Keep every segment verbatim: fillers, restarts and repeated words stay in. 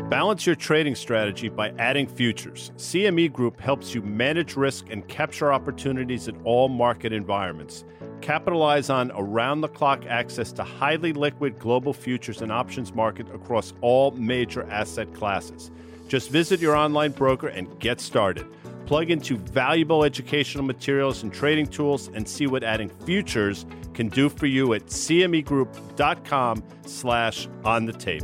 Balance your trading strategy by adding futures. C M E Group helps you manage risk and capture opportunities in all market environments. Capitalize on around-the-clock access to highly liquid global futures and options market across all major asset classes. Just visit your online broker and get started. Plug into valuable educational materials and trading tools and see what adding futures can do for you at cmegroup.com slash on the tape.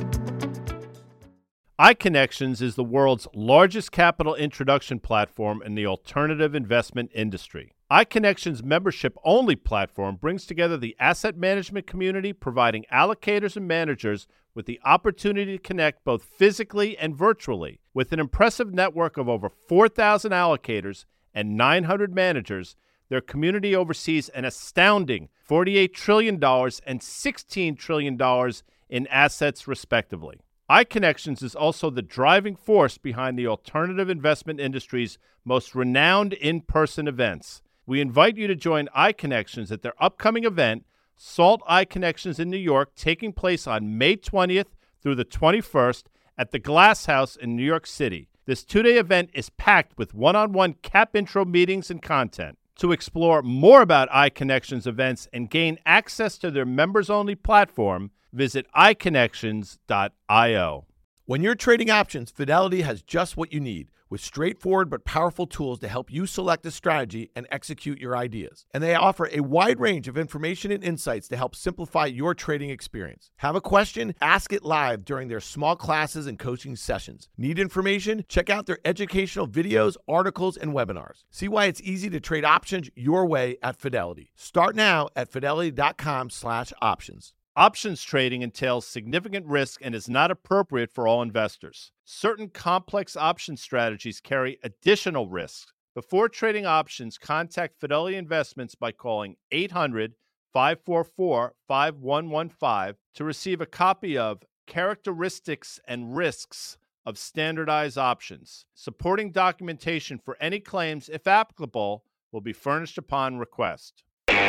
iConnections is the world's largest capital introduction platform in the alternative investment industry. iConnections' membership-only platform brings together the asset management community, providing allocators and managers with the opportunity to connect both physically and virtually. With an impressive network of over four thousand allocators and nine hundred managers, their community oversees an astounding forty-eight trillion dollars and sixteen trillion dollars in assets, respectively. iConnections is also the driving force behind the alternative investment industry's most renowned in-person events. We invite you to join iConnections at their upcoming event, SALT iConnections in New York, taking place on May twentieth through the twenty-first at the Glass House in New York City. This two-day event is packed with one-on-one cap intro meetings and content. To explore more about iConnections events and gain access to their members-only platform, visit i connections dot io. When you're trading options, Fidelity has just what you need, with straightforward but powerful tools to help you select a strategy and execute your ideas. And they offer a wide range of information and insights to help simplify your trading experience. Have a question? Ask it live during their small classes and coaching sessions. Need information? Check out their educational videos, articles, and webinars. See why it's easy to trade options your way at Fidelity. Start now at fidelity.com slash options. Options trading entails significant risk and is not appropriate for all investors. Certain complex option strategies carry additional risks. Before trading options, contact Fidelity Investments by calling eight hundred, five four four, five one one five to receive a copy of Characteristics and Risks of Standardized Options. Supporting documentation for any claims, if applicable, will be furnished upon request.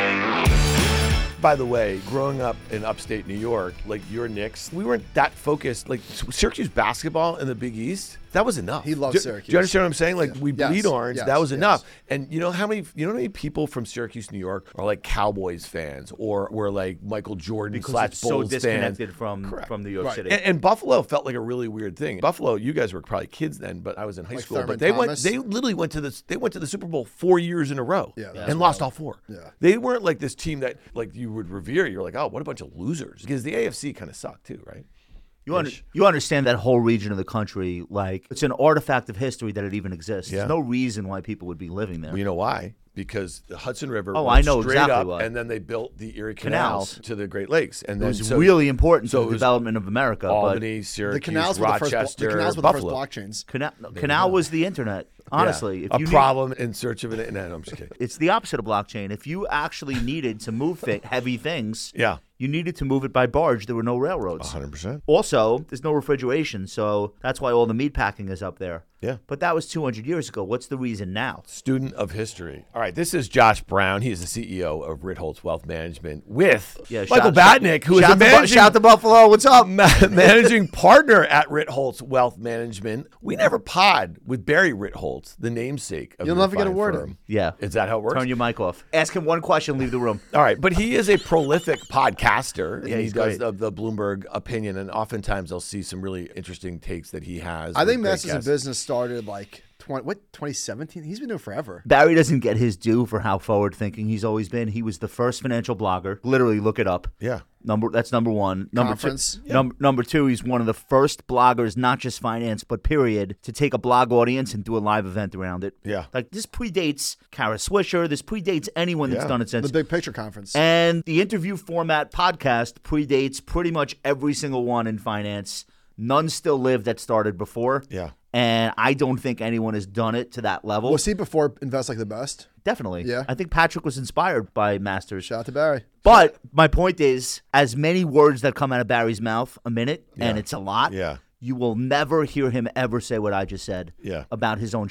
By the way, growing up in upstate New York, like your Knicks, we weren't that focused. Like Syracuse basketball in the Big East, that was enough. He loves do, Syracuse. Do you understand what I'm saying? Like, yeah. we yes. bleed orange. Yes. That was yes. enough. And you know how many you know how many people from Syracuse, New York are like Cowboys fans or were like Michael Jordan because slash it's Bulls so disconnected fans. from, Correct. from New York right. City. And, and Buffalo felt like a really weird thing. Buffalo, you guys were probably kids then, but I was in high like school. Thurman But they Thomas. went they literally went to this they went to the Super Bowl four years in a row Yeah, and that's lost wild. all four. Yeah. They weren't like this team that like you would revere. You're like, oh, what a bunch of losers. Because the A F C kind of sucked too, right? You, under, you understand that whole region of the country, like, it's an artifact of history that it even exists. Yeah. There's no reason why people would be living there. Well, you know why? Because the Hudson River Oh, went I know straight exactly up, why. and then they built the Erie Canal Canals. to the Great Lakes. And it then was so really important so to it the was development of America. Albany, The Syracuse, canals were the first. Rochester, The canals were the Buffalo. first blockchains. but Canal, no, canal was the internet, honestly. Yeah. If a you need- problem in search of an. No, no, I'm just kidding. It's the opposite of blockchain. If you actually needed to move thi- heavy things, Yeah, you needed to move it by barge. There were no railroads. one hundred percent. Also, there's no refrigeration, so that's why all the meat packing is up there. Yeah. But that was two hundred years ago. What's the reason now? Student of history. All right, this is Josh Brown. He is the C E O of Ritholtz Wealth Management with Yeah, Michael shout- Batnick, who is shout a to Bu- managing, shout to Buffalo. What's up? ma- managing partner at Ritholtz Wealth Management. We never pod with Barry Ritholtz, the namesake of You'll your never get a fine word firm. in. Yeah. Is that how it works? Turn your mic off. Ask him one question, leave the room. All right, but he is a prolific podcaster. Yeah, and he he's does great. the, the Bloomberg opinion, and oftentimes I'll see some really interesting takes that he has. I with think great Masters in guests. Business started like twenty what twenty seventeen. He's been doing it forever. Barry doesn't get his due for how forward thinking he's always been. He was the first financial blogger. Literally, look it up. Yeah. Number that's number one. Number Conference. two. Num- number two, he's one of the first bloggers, not just finance, but period, to take a blog audience and do a live event around it. Yeah. Like this predates Kara Swisher. This predates anyone that's Yeah. done it since. The Big Picture Conference. And the interview format podcast predates pretty much every single one in finance. None still live that started before. Yeah. And I don't think anyone has done it to that level. Was he before Invest Like the Best? Definitely. Yeah. I think Patrick was inspired by Masters. Shout out to Barry. But my point is, as many words that come out of Barry's mouth a minute, and Yeah. it's a lot, Yeah. you will never hear him ever say what I just said Yeah. about his own shit.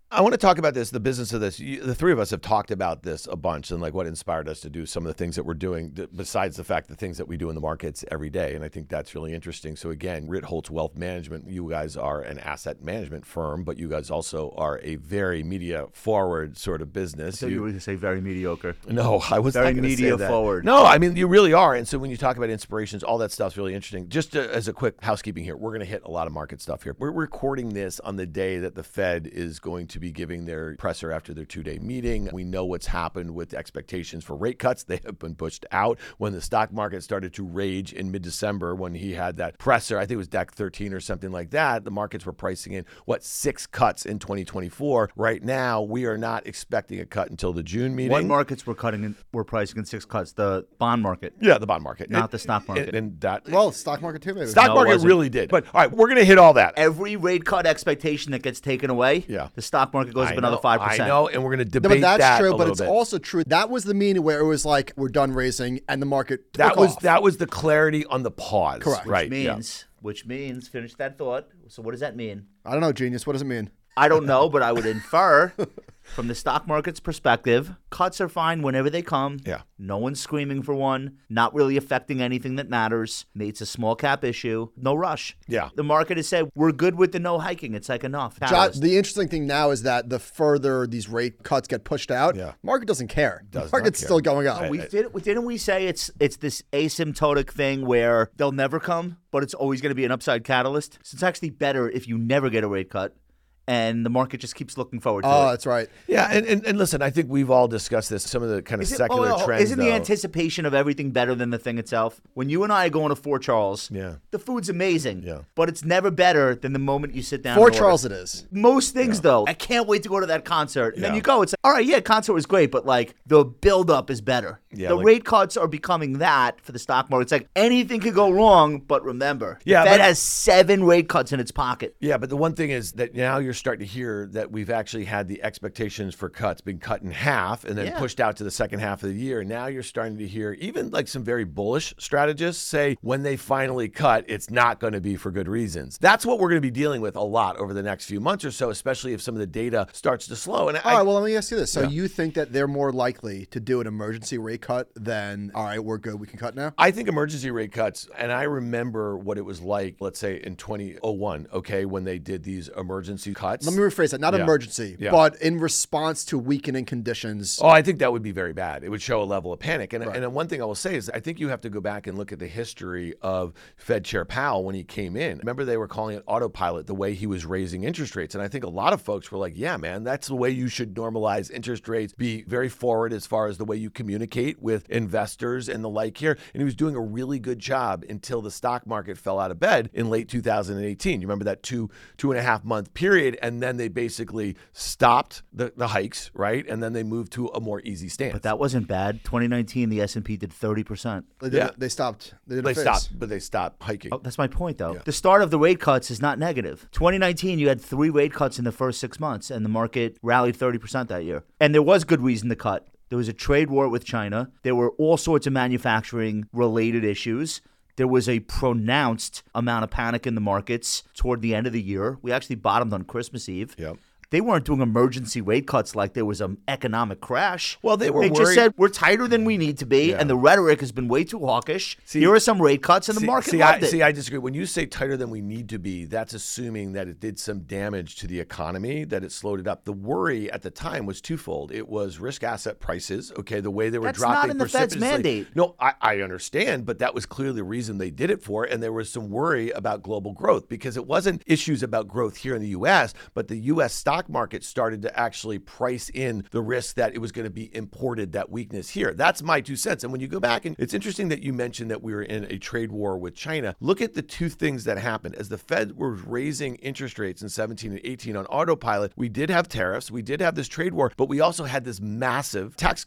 I want to talk about this, the business of this. You, the three of us have talked about this a bunch and like what inspired us to do some of the things that we're doing, th- besides the fact the things that we do in the markets every day. And I think that's really interesting. So again, Ritholtz Wealth Management, you guys are an asset management firm, but you guys also are a very media forward sort of business. So you, you were going to say very mediocre. No, I was very not going to say media that. forward. No, I mean, you really are. And so when you talk about inspirations, all that stuff's really interesting. Just to, as a quick housekeeping here, we're going to hit a lot of market stuff here. We're recording this on the day that the Fed is going to be giving their presser after their two-day meeting. We know what's happened with expectations for rate cuts. They have been pushed out. When the stock market started to rage in mid-December, when he had that presser, I think it was deck thirteen or something like that, the markets were pricing in, what, six cuts in twenty twenty-four. Right now, we are not expecting a cut until the June meeting. What markets were cutting in, were pricing in six cuts? The bond market. Yeah, the bond market. Not and, the stock market. And, and that, Well, stock market too, maybe. stock No, it market wasn't. really did. But all right, we're going to hit all that. Every rate cut expectation that gets taken away, Yeah. the stock market goes I up another know, five percent. I know, and we're going to No, debate but that's that true. a But little it's bit. also true. That was the meaning where it was like we're done raising, and the market took That was off. that was the clarity on the pause. Correct. Right. Which yeah. means, which means, finish that thought. So what does that mean? I don't know, genius. What does it mean? I don't know, but I would infer from the stock market's perspective, cuts are fine whenever they come. Yeah. No one's screaming for one, not really affecting anything that matters. It's a small cap issue. No rush. Yeah. The market has said, we're good with the no hiking. It's like enough. John, Catalyst. the interesting thing now is that the further these rate cuts get pushed out, Yeah. market doesn't care. Does the market's not care. still going up. we did, didn't we say it's it's this asymptotic thing where they'll never come, but it's always going to be an upside catalyst? So it's actually better if you never get a rate cut and the market just keeps looking forward to Oh, it. that's right. Yeah, and, and, and listen, I think we've all discussed this, some of the kind of Is it- secular oh, oh, trends. Isn't the though. anticipation of everything better than the thing itself? When you and I are going to Fort Charles, Yeah. the food's amazing, Yeah. but it's never better than the moment you sit down. Fort and order. Charles it is. Most things, though, I can't wait to go to that concert. And then Yeah. you go, it's like, all right, yeah, concert was great, but like the build-up is better. Yeah, the like- rate cuts are becoming that for the stock market. It's like anything could go wrong, but remember, Yeah, the Fed but- has seven rate cuts in its pocket. Yeah, but the one thing is that now you're starting to hear that we've actually had the expectations for cuts being cut in half and then Yeah. pushed out to the second half of the year. Now you're starting to hear even like some very bullish strategists say when they finally cut, it's not going to be for good reasons. That's what we're going to be dealing with a lot over the next few months or so, especially if some of the data starts to slow. And All I, right, well, let me ask you this. So Yeah. you think that they're more likely to do an emergency rate cut than, all right, we're good, we can cut now? I think emergency rate cuts, and I remember what it was like, let's say in two thousand one, okay, when they did these emergency cuts. Let me rephrase that. Not Yeah. emergency, Yeah. but in response to weakening conditions. Oh, I think that would be very bad. It would show a level of panic. And, Right. and one thing I will say is I think you have to go back and look at the history of Fed Chair Powell when he came in. Remember they were calling it autopilot, the way he was raising interest rates. And I think a lot of folks were like, yeah, man, that's the way you should normalize interest rates, be very forward as far as the way you communicate with investors and the like here. And he was doing a really good job until the stock market fell out of bed in late two thousand eighteen. You remember that two, two and a half month period. And then they basically stopped the, the hikes, right? And then they moved to a more easy stance. But that wasn't bad. twenty nineteen, the S and P did thirty percent. They, did, Yeah. they stopped. They, did a They fix. stopped, but they stopped hiking. Oh, that's my point, though. The start of the rate cuts is not negative. twenty nineteen, you had three rate cuts in the first six months, and the market rallied thirty percent that year. And there was good reason to cut. There was a trade war with China. There were all sorts of manufacturing-related issues. There was a pronounced amount of panic in the markets toward the end of the year. We actually bottomed on Christmas Eve. Yep. They weren't doing emergency rate cuts like there was an economic crash. Well, they were They just worried- said, we're tighter than we need to be, Yeah. and the rhetoric has been way too hawkish. See- Here are some rate cuts, and the See- market see, loved I, it. See, I disagree. When you say tighter than we need to be, that's assuming that it did some damage to the economy, that it slowed it up. The worry at the time was twofold. It was risk asset prices, okay, the way they were That's dropping not in the Fed's precipitously. mandate. No, I, I understand, but that was clearly the reason they did it for, and there was some worry about global growth because it wasn't issues about growth here in the U S, but the U S stock market started to actually price in the risk that it was going to be imported, that weakness here. That's my two cents. And when you go back, and it's interesting that you mentioned that we were in a trade war with China. Look at the two things that happened. As the Fed was raising interest rates in seventeen and eighteen on autopilot, we did have tariffs, we did have this trade war, but we also had this massive tax cut.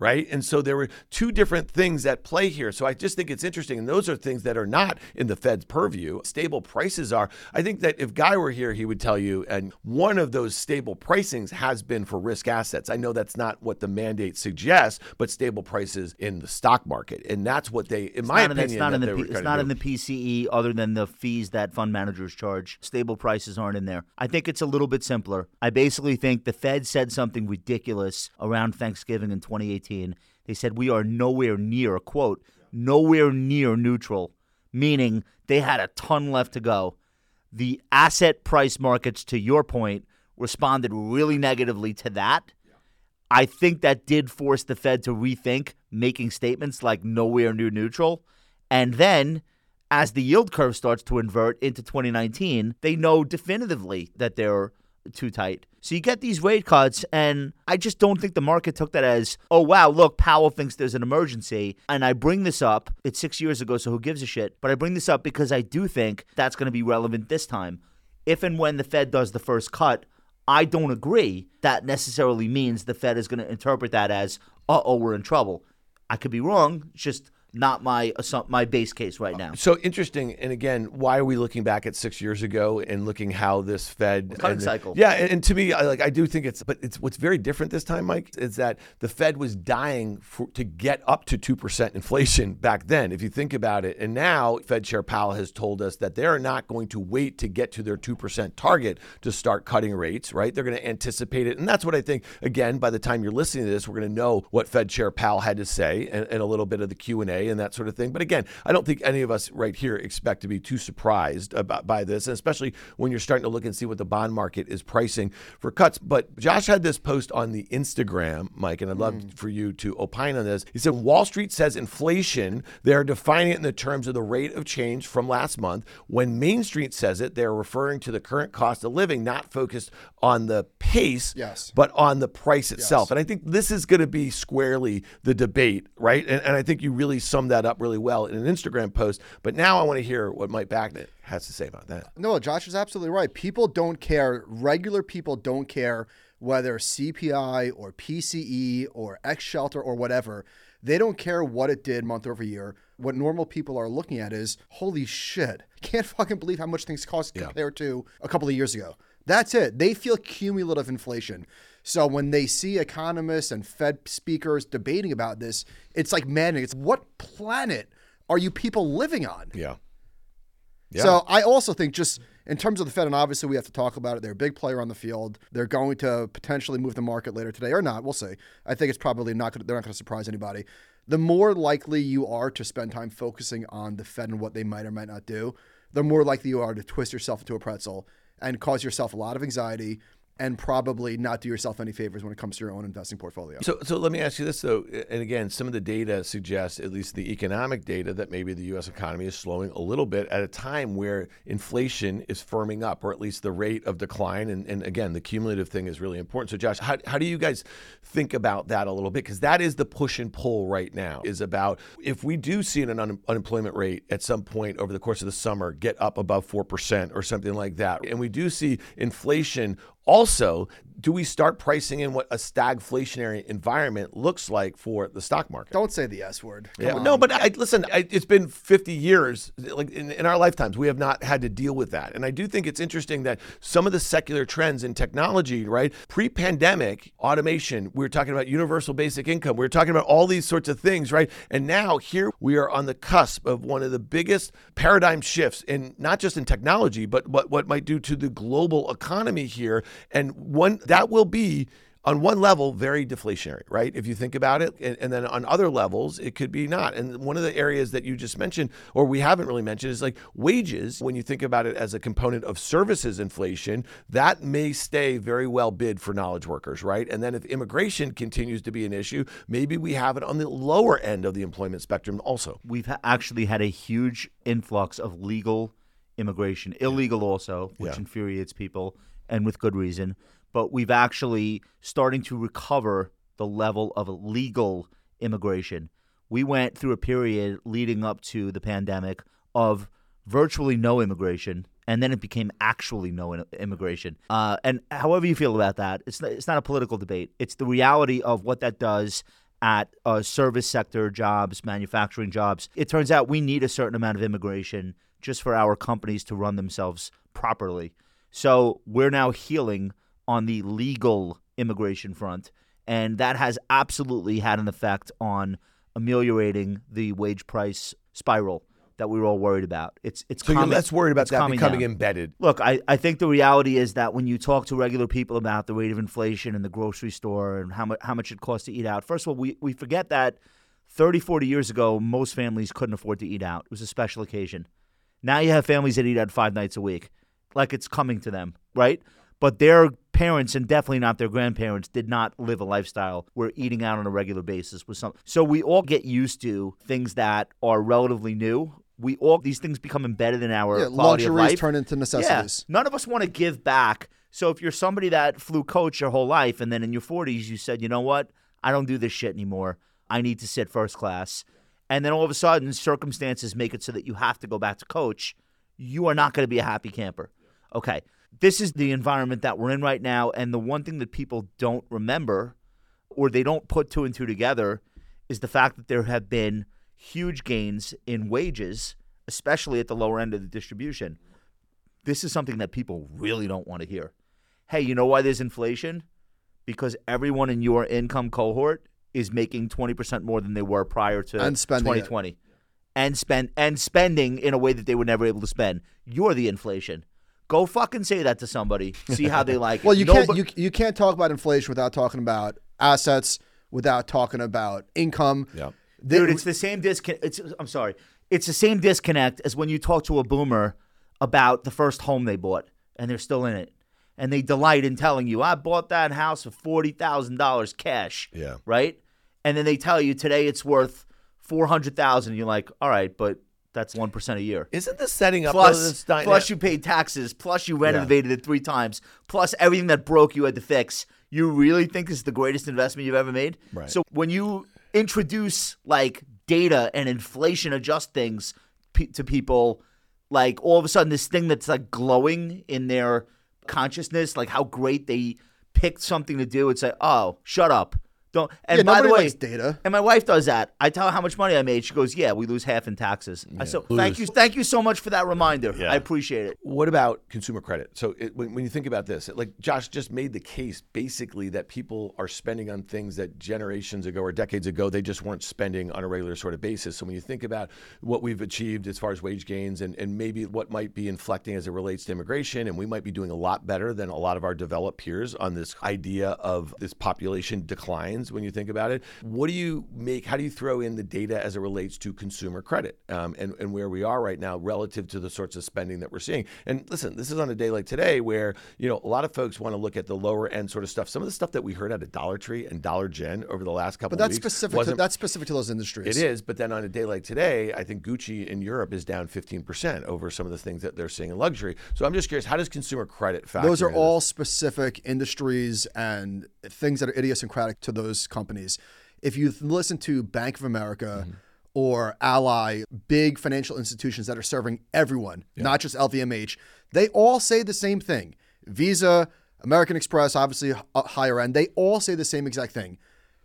right? And so there were two different things at play here. So I just think it's interesting. And those are things that are not in the Fed's purview. Stable prices are. I think that if Guy were here, he would tell you, and one of those stable pricings has been for risk assets. I know that's not what the mandate suggests, but stable prices in the stock market. And that's what they, in It's my not in- opinion, it's not that in the they P- were it's trying to not do. in the P C E other than the fees that fund managers charge. Stable prices aren't in there. I think it's a little bit simpler. I basically think the Fed said something ridiculous around Thanksgiving in twenty eighteen. They said we are nowhere near, quote, nowhere near neutral, meaning they had a ton left to go. The asset price markets, to your point, responded really negatively to that. I think that did force the Fed to rethink making statements like nowhere near neutral. And then as the yield curve starts to invert into twenty nineteen, they know definitively that they're too tight. So you get these rate cuts, and I just don't think the market took that as, oh, wow, look, Powell thinks there's an emergency. And I bring this up. It's six years ago, so who gives a shit? But I bring this up because I do think that's going to be relevant this time. If and when the Fed does the first cut, I don't agree that necessarily means the Fed is going to interpret that as, uh-oh, we're in trouble. I could be wrong. It's just not my assu- my base case right now. So interesting. And again, why are we looking back at six years ago and looking how this Fed Cutting and the- cycle. Yeah, and, and to me, I like I do think it's, but it's what's very different this time, Mike, is that the Fed was dying for, to get up to two percent inflation back then, if you think about it. And now Fed Chair Powell has told us that they're not going to wait to get to their two percent target to start cutting rates, right? They're going to anticipate it. And that's what I think, again, by the time you're listening to this, we're going to know what Fed Chair Powell had to say and, and a little bit of the Q and A and that sort of thing. But again, I don't think any of us right here expect to be too surprised about by this, and especially when you're starting to look and see what the bond market is pricing for cuts. But Josh had this post on the Instagram, Mike, and I'd love mm. for you to opine on this. He said, Wall Street says inflation, they're defining it in the terms of the rate of change from last month. When Main Street says it, they're referring to the current cost of living, not focused on the pace, yes. but on the price itself. Yes. And I think this is going to be squarely the debate, right? And, and I think you really summed that up really well in an Instagram post. But now I want to hear what Mike Backnett has to say about that. No, Josh is absolutely right. People don't care. Regular people don't care whether C P I or P C E or X shelter or whatever. They don't care what it did month over year. What normal people are looking at is, holy shit, can't fucking believe how much things cost yeah. compared to a couple of years ago. That's it. They feel cumulative inflation. So when they see economists and Fed speakers debating about this, it's like maddening. It's what planet are you people living on? Yeah. yeah. So I also think just in terms of the Fed, and obviously we have to talk about it, they're a big player on the field. They're going to potentially move the market later today or not. We'll see. I think it's probably not going to, they're not going to surprise anybody. The more likely you are to spend time focusing on the Fed and what they might or might not do, the more likely you are to twist yourself into a pretzel and cause yourself a lot of anxiety and probably not do yourself any favors when it comes to your own investing portfolio. So so let me ask you this, though. And again, some of the data suggests, at least the economic data, that maybe the U S economy is slowing a little bit at a time where inflation is firming up, or at least the rate of decline. And, and again, the cumulative thing is really important. So Josh, how, how do you guys think about that a little bit? Because that is the push and pull right now, is about if we do see an un- unemployment rate at some point over the course of the summer get up above four percent or something like that, and we do see inflation also, do we start pricing in what a stagflationary environment looks like for the stock market? Don't say the S word. Come Yeah, on. no, but I, listen, I, it's been fifty years. Like in, in our lifetimes, we have not had to deal with that. And I do think it's interesting that some of the secular trends in technology, right? Pre-pandemic, automation, we were talking about universal basic income. We were talking about all these sorts of things, right? And now here we are on the cusp of one of the biggest paradigm shifts in not just in technology, but what, what might do to the global economy here. And one that will be, on one level, very deflationary, right? If you think about it. And, and then on other levels, it could be not. And one of the areas that you just mentioned, or we haven't really mentioned, is like wages. When you think about it as a component of services inflation, that may stay very well bid for knowledge workers, right? And then if immigration continues to be an issue, maybe we have it on the lower end of the employment spectrum also. We've ha- actually had a huge influx of legal immigration, illegal also, which Yeah. infuriates people, and with good reason. But we've actually starting to recover the level of legal immigration. We went through a period leading up to the pandemic of virtually no immigration, and then it became actually no in- immigration. Uh, and however you feel about that, it's not, it's not a political debate. It's the reality of what that does at uh, service sector jobs, manufacturing jobs. It turns out we need a certain amount of immigration just for our companies to run themselves properly. So we're now healing on the legal immigration front, and that has absolutely had an effect on ameliorating the wage price spiral that we were all worried about. It's it's so calming, you're less worried about that becoming down. embedded. Look, I, I think the reality is that when you talk to regular people about the rate of inflation in the grocery store and how much how much it costs to eat out, first of all, we, we forget that thirty, forty years ago, most families couldn't afford to eat out. It was a special occasion. Now you have families that eat out five nights a week, like it's coming to them, right? But their parents, and definitely not their grandparents, did not live a lifestyle where eating out on a regular basis was something. So we all get used to things that are relatively new. We all these things become embedded in our Yeah, quality of life. luxuries turn into necessities. Yeah, none of us want to give back. So if you're somebody that flew coach your whole life, and then in your forties you said, you know what, I don't do this shit anymore. I need to sit first class. And then all of a sudden circumstances make it so that you have to go back to coach. You are not going to be a happy camper. Okay, this is the environment that we're in right now. And the one thing that people don't remember, or they don't put two and two together, is the fact that there have been huge gains in wages, especially at the lower end of the distribution. This is something that people really don't want to hear. Hey, you know why there's inflation? Because everyone in your income cohort is making twenty percent more than they were prior to And spending twenty twenty. It. And spend and spending in a way that they were never able to spend. You're the inflation. Go fucking say that to somebody. See how they like it. Well, you no, can't but, you, you can't talk about inflation without talking about assets, without talking about income. Yeah. Dude, it's the same disconnect. It's, I'm sorry. It's the same disconnect as when you talk to a boomer about the first home they bought and they're still in it. And they delight in telling you, I bought that house for forty thousand dollars cash. Yeah. Right? And then they tell you today it's worth four hundred thousand dollars. You're like, all right, but that's one percent a year. Isn't this setting up Plus, this dyna- plus you paid taxes, plus you renovated it three times, plus everything that broke you had to fix. You really think this is the greatest investment you've ever made? Right. So when you introduce like data and inflation adjust things pe- to people, like all of a sudden this thing that's like glowing in their consciousness, like how great they picked something to do, it's like, oh, shut up. Don't. And Yeah, by the nobody way, likes data. and my wife does that. I tell her how much money I made. She goes, "Yeah, we lose half in taxes." I so thank you, thank you so much for that reminder. Yeah. I appreciate it. What about consumer credit? So it, when, when you think about this, like Josh just made the case basically that people are spending on things that generations ago or decades ago, they just weren't spending on a regular sort of basis. So when you think about what we've achieved as far as wage gains and, and maybe what might be inflecting as it relates to immigration, and we might be doing a lot better than a lot of our developed peers on this idea of this population declines when you think about it. What do you make, how do you throw in the data as it relates to consumer credit um, and, and where we are right now relative to the sorts of spending that we're seeing? And listen, this is on a day like today where, you know, a lot of folks want to look at the lower end sort of stuff. Some of the stuff that we heard out of Dollar Tree and Dollar Gen over the last couple But of that's weeks. specific. To, wasn't- that's specific to those industries. It is, but then on a day like today, I think Gucci in Europe is down fifteen percent over some of the things that they're seeing in luxury. So I'm just curious, how does consumer credit factor Those are into all this? specific industries and things that are idiosyncratic to those companies. If you listen to Bank of America Mm-hmm. or Ally, big financial institutions that are serving everyone, not just L V M H, they all say the same thing. Visa, American Express, obviously h- higher end, they all say the same exact thing.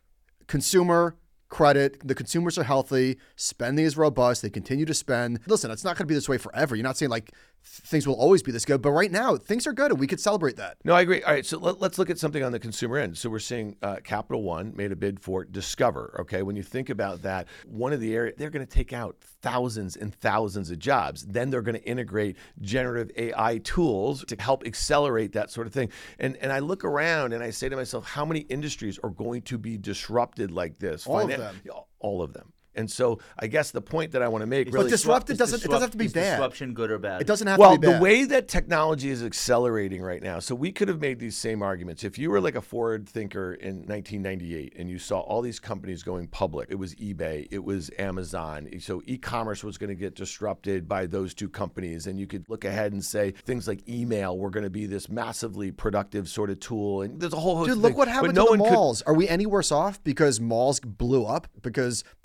Consumer credit, the consumers are healthy, spending is robust, they continue to spend. Listen, it's not going to be this way forever. You're not saying like th- things will always be this good, but right now things are good and we could celebrate that. No, I agree. All right, so let, let's look at something on the consumer end. So we're seeing uh, Capital One made a bid for Discover. Okay, when you think about that, one of the areas they're going to take out thousands and thousands of jobs. Then they're going to integrate generative A I tools to help accelerate that sort of thing. And and I look around and I say to myself, how many industries are going to be disrupted like this? All of Finan- them. All of them. And so I guess the point that I want to make Is really But disrupted is doesn't- it doesn't have to be is bad. Disruption good or bad? It doesn't have well, to be the bad. way that technology is accelerating right now, so we could have made these same arguments. If you were like a forward thinker in nineteen ninety-eight and you saw all these companies going public, it was eBay, it was Amazon. So e-commerce was going to get disrupted by those two companies. And you could look ahead and say things like email were going to be this massively productive sort of tool. And there's a whole host Dude, of look things. what But happened no to the one could- malls. Are we any worse off because malls blew up because brick and mortar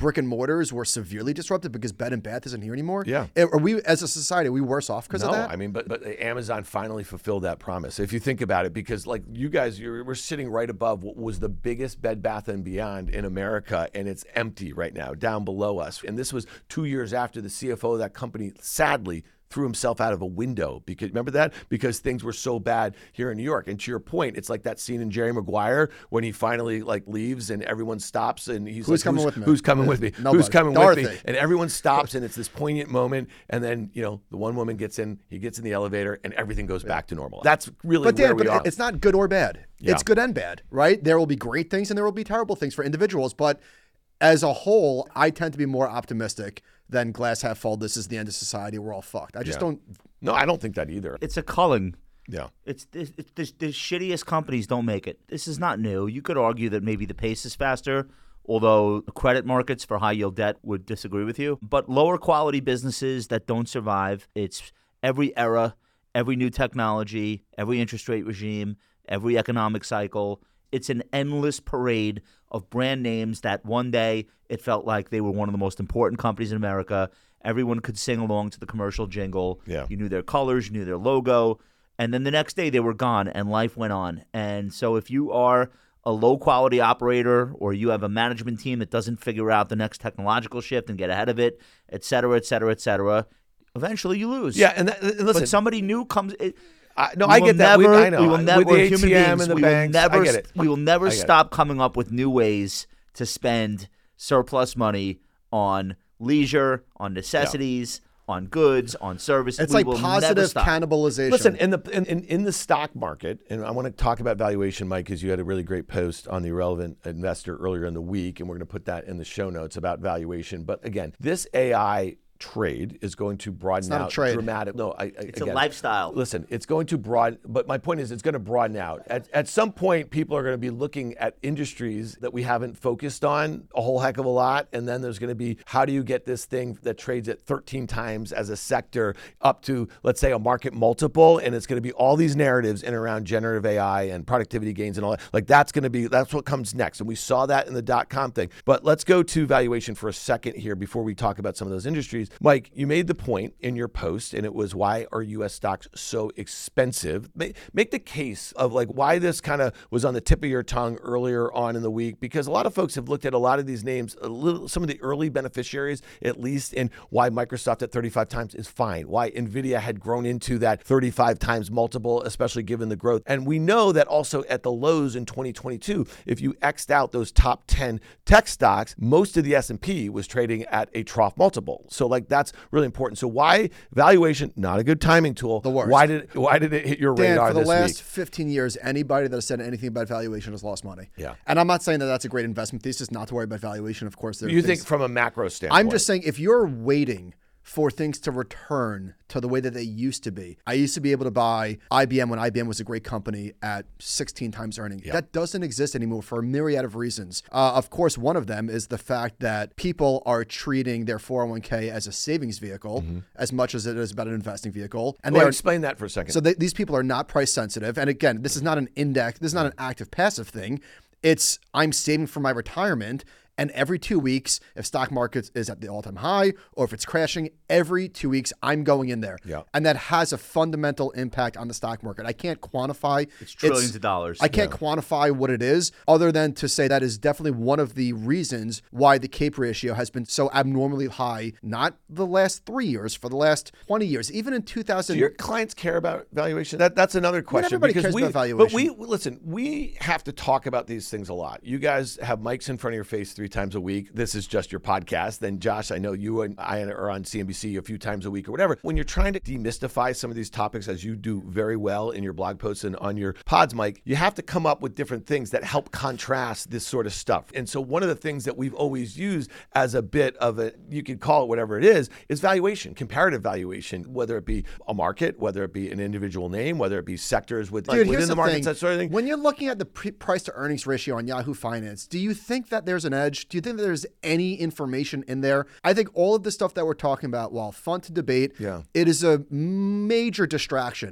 quarters were severely disrupted because Bed and Bath isn't here anymore? Yeah. Are we, as a society, are we worse off because no, of that? I mean, but but Amazon finally fulfilled that promise. If you think about it, because like you guys, you're, we're sitting right above what was the biggest Bed Bath and Beyond in America, and it's empty right now down below us. And this was two years after the C F O of that company, sadly, threw himself out of a window because remember that because things were so bad here in New York. And to your point, it's like that scene in Jerry Maguire when he finally like leaves and everyone stops and he's who's like, coming who's, with me? Who's coming with me? Nobody. Who's coming Dorothy. with me? And everyone stops and it's this poignant moment. And then you know the one woman gets in, he gets in the elevator, and everything goes back to normal. That's really But Dan, where we but are. it's not good or bad. Yeah. It's good and bad, right? There will be great things and there will be terrible things for individuals. But as a whole, I tend to be more optimistic than glass half full. This is the end of society. We're all fucked. I just Yeah. don't. No, I don't think that either. It's a culling. Yeah. It's, it's, it's the, the shittiest companies don't make it. This is not new. You could argue that maybe the pace is faster, although the credit markets for high yield debt would disagree with you. But lower quality businesses that don't survive, it's every era, every new technology, every interest rate regime, every economic cycle. It's an endless parade of brand names that one day it felt like they were one of the most important companies in America. Everyone could sing along to the commercial jingle. Yeah. You knew their colors, you knew their logo. And then the next day they were gone and life went on. And so if you are a low-quality operator or you have a management team that doesn't figure out the next technological shift and get ahead of it, et cetera, et cetera, et cetera, eventually you lose. Yeah, and, that, and listen, but somebody new comes. It, I, no, we I will get that. Never, we, I know. We will never. With the we're A T M human beings. and the we banks, will never. I get it. We will never I get stop coming up with new ways to spend surplus money on leisure, on necessities, on goods, on services. It's we like will never positive stop. cannibalization. Listen, in the in, in, in the stock market, and I want to talk about valuation, Mike, because you had a really great post on the Irrelevant Investor earlier in the week, and we're going to put that in the show notes about valuation. But again, this A I trade is going to broaden not a out trade. dramatic. No, I, I, It's again, a lifestyle. Listen, it's going to broaden, but my point is it's going to broaden out. At, at some point, people are going to be looking at industries that we haven't focused on a whole heck of a lot. And then there's going to be, how do you get this thing that trades at thirteen times as a sector up to, let's say, a market multiple? And it's going to be all these narratives in and around generative A I and productivity gains and all that. Like that's going to be, that's what comes next. And we saw that in the dot-com thing. But let's go to valuation for a second here before we talk about some of those industries. Mike, you made the point in your post, and it was, why are U S stocks so expensive? Make, make the case of like why this kind of was on the tip of your tongue earlier on in the week, because a lot of folks have looked at a lot of these names, a little, some of the early beneficiaries, at least, in why Microsoft at thirty-five times is fine, why NVIDIA had grown into that thirty-five times multiple, especially given the growth. And we know that also at the lows in twenty twenty-two, if you X'd out those top ten tech stocks, most of the S and P was trading at a trough multiple. So like that's really important. So why valuation, not a good timing tool. The worst. Why did why did it hit your Dan, radar for the this last week? fifteen years, anybody that has said anything about valuation has lost money. Yeah. And I'm not saying that that's a great investment thesis, not to worry about valuation. Of course, there are You things- think from a macro standpoint? I'm just saying if you're waiting for things to return to the way that they used to be. I used to be able to buy I B M when I B M was a great company at sixteen times earnings. Yeah. That doesn't exist anymore for a myriad of reasons. Uh, of course, one of them is the fact that people are treating their four oh one k as a savings vehicle Mm-hmm. as much as it is about an investing vehicle. And Well, they're explain that for a second. so they, these people are not price sensitive. And again, this is not an index. This is not an active passive thing. It's I'm saving for my retirement. And every two weeks, if stock market is at the all-time high or if it's crashing, every two weeks, I'm going in there. Yeah. And that has a fundamental impact on the stock market. I can't quantify. It's trillions of dollars. I can't quantify what it is other than to say that is definitely one of the reasons why the CAPE ratio has been so abnormally high, not the last three years, for the last twenty years. Even in two thousand. Do your clients care about valuation? That that's another question. everybody because cares we, about valuation. But we listen. We have to talk about these things a lot. You guys have mics in front of your face three times a week. This is just your podcast. Then Josh, I know you and I are on C N B C a few times a week or whatever. When you're trying to demystify some of these topics, as you do very well in your blog posts and on your pods, Mike, you have to come up with different things that help contrast this sort of stuff. And so one of the things that we've always used as a bit of a, you could call it whatever it is, is valuation, comparative valuation, whether it be a market, whether it be an individual name, whether it be sectors with, like, Dude, within here's the the markets, thing. that sort of thing. When you're looking at the pre- price to earnings ratio on Yahoo Finance, do you think that there's an edge? Do you think that there's any information in there? I think all of the stuff that we're talking about, while fun to debate, Yeah. it is a major distraction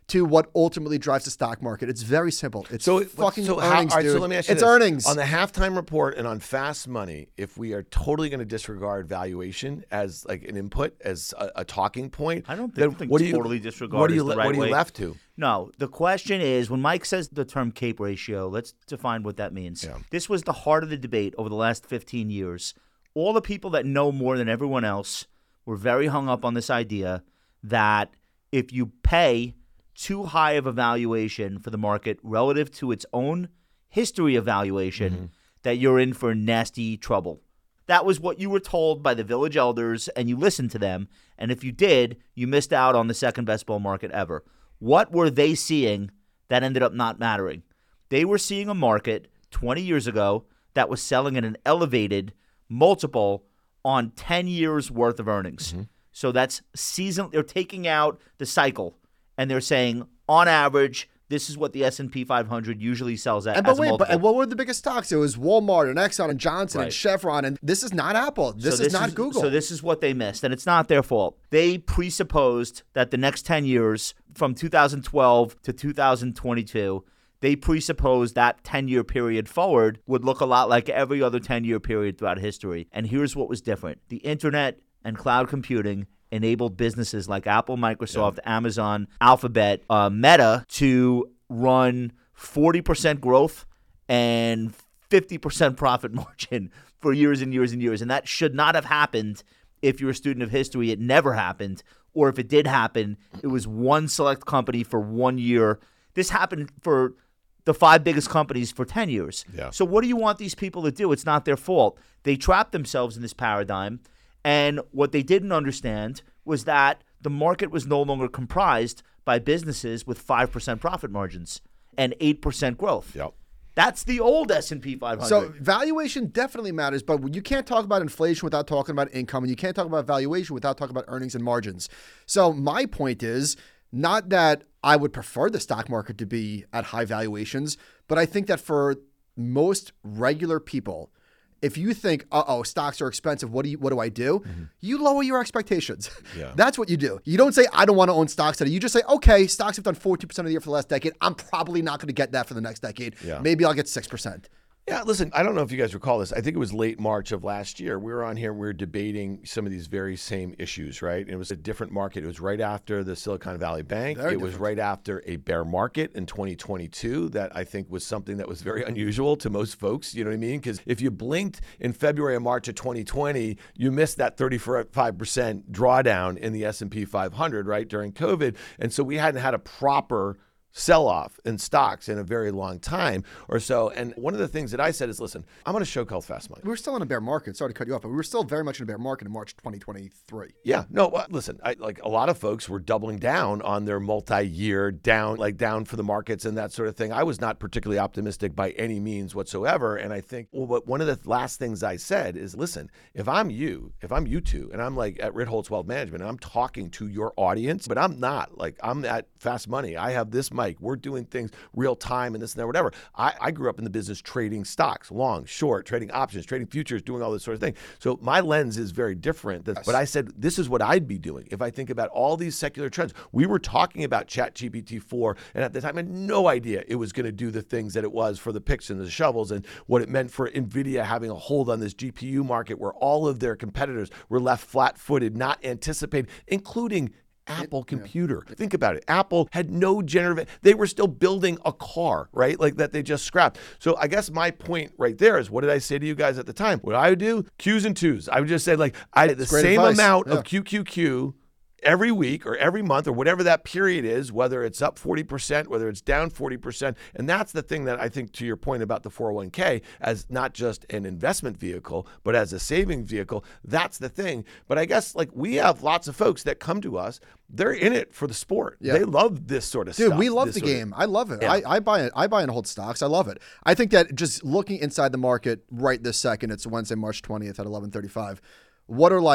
to what ultimately drives the stock market. It's very simple. It's So fucking so how- earnings, all right, dude. So let me ask you it's this. earnings. On the halftime report and on Fast Money, if we are totally going to disregard valuation as like an input, as a, a talking point, I don't then think, think what do you, totally disregard what are you is the le- right What are you way. left to? No, the question is, when Mike says the term CAPE ratio, let's define what that means. Yeah. This was the heart of the debate over the last fifteen years. All the people that know more than everyone else were very hung up on this idea that if you pay too high of a valuation for the market relative to its own history of valuation, mm-hmm. that you're in for nasty trouble. That was what you were told by the village elders, and you listened to them. And if you did, you missed out on the second best bull market ever. What were they seeing that ended up not mattering? They were seeing a market twenty years ago that was selling at an elevated multiple on ten years worth of earnings. Mm-hmm. So that's season. They're taking out the cycle, and they're saying, on average, this is what the S and P five hundred usually sells at. And but as a wait, multiple. but and what were the biggest stocks? It was Walmart and Exxon and Johnson Right. and Chevron, and this is not Apple. This, So is not Google. So this is what they missed, and it's not their fault. They presupposed that the next ten years, from two thousand twelve to two thousand twenty-two, they presupposed that ten-year period forward would look a lot like every other ten-year period throughout history. And here's what was different. The internet and cloud computing enabled businesses like Apple, Microsoft, yeah. Amazon, Alphabet, uh, Meta to run forty percent growth and fifty percent profit margin for years and years and years. And that should not have happened if you're a student of history. It never happened. Or if it did happen, it was one select company for one year. This happened for the five biggest companies for ten years. Yeah. So what do you want these people to do? It's not their fault. They trapped themselves in this paradigm. And what they didn't understand was that the market was no longer comprised by businesses with five percent profit margins and eight percent growth. Yep. That's the old S and P five hundred. So valuation definitely matters, but you can't talk about inflation without talking about income, and you can't talk about valuation without talking about earnings and margins. So my point is not that I would prefer the stock market to be at high valuations, but I think that for most regular people, if you think, uh-oh, stocks are expensive, what do you, what do I do? Mm-hmm. You lower your expectations. Yeah. That's what you do. You don't say, I don't want to own stocks today. You just say, okay, stocks have done fourteen percent of the year for the last decade. I'm probably not going to get that for the next decade. Yeah. Maybe I'll get six percent. Yeah, listen, I don't know if you guys recall this. I think it was late March of last year. We were on here and we were debating some of these very same issues, right? And it was a different market. It was right after the Silicon Valley Bank. Very it was different. right after a bear market in twenty twenty-two that I think was something that was very unusual to most folks. You know what I mean? Because if you blinked in February or March of twenty twenty, you missed that thirty-five percent drawdown in the S and P five hundred, right, during COVID. And so we hadn't had a proper sell-off in stocks in a very long time or so. And one of the things that I said is, listen, I'm on a show called Fast Money. We were still in a bear market. Sorry to cut you off, but we were still very much in a bear market in March twenty twenty-three. Yeah, no, uh, listen, I, like a lot of folks were doubling down on their multi-year down, like down for the markets and that sort of thing. I was not particularly optimistic by any means whatsoever. And I think, well, but one of the last things I said is, listen, if I'm you, if I'm you two, and I'm like at Ritholtz Wealth Management, and I'm talking to your audience, but I'm not like, I'm at Fast Money. I have this mic. We're doing things real time and this and that, whatever. I, I grew up in the business trading stocks, long, short, trading options, trading futures, doing all this sort of thing. So my lens is very different. Yes. But I said, this is what I'd be doing if I think about all these secular trends. We were talking about ChatGPT four, and at the time I had no idea it was going to do the things that it was for the picks and the shovels and what it meant for NVIDIA having a hold on this G P U market where all of their competitors were left flat-footed, not anticipated, including Apple computer. Yeah. Think about it. Apple had no generative. They were still building a car, right? Like that they just scrapped. So I guess my point right there is, what did I say to you guys at the time? What I would do, Q's and twos. I would just say like, I had the same advice. amount yeah. of Q Q Q every week or every month or whatever that period is, whether it's up forty percent, whether it's down forty percent. And that's the thing that I think, to your point about the four oh one k, as not just an investment vehicle, but as a saving vehicle, that's the thing. But I guess like we have lots of folks that come to us, they're in it for the sport. Yeah. They love this sort of Dude, stuff. we love this the sort of- game. I love it. Yeah. I, I buy it. I buy and hold stocks. I love it. I think that just looking inside the market right this second, it's Wednesday, March twentieth at eleven thirty-five. What are like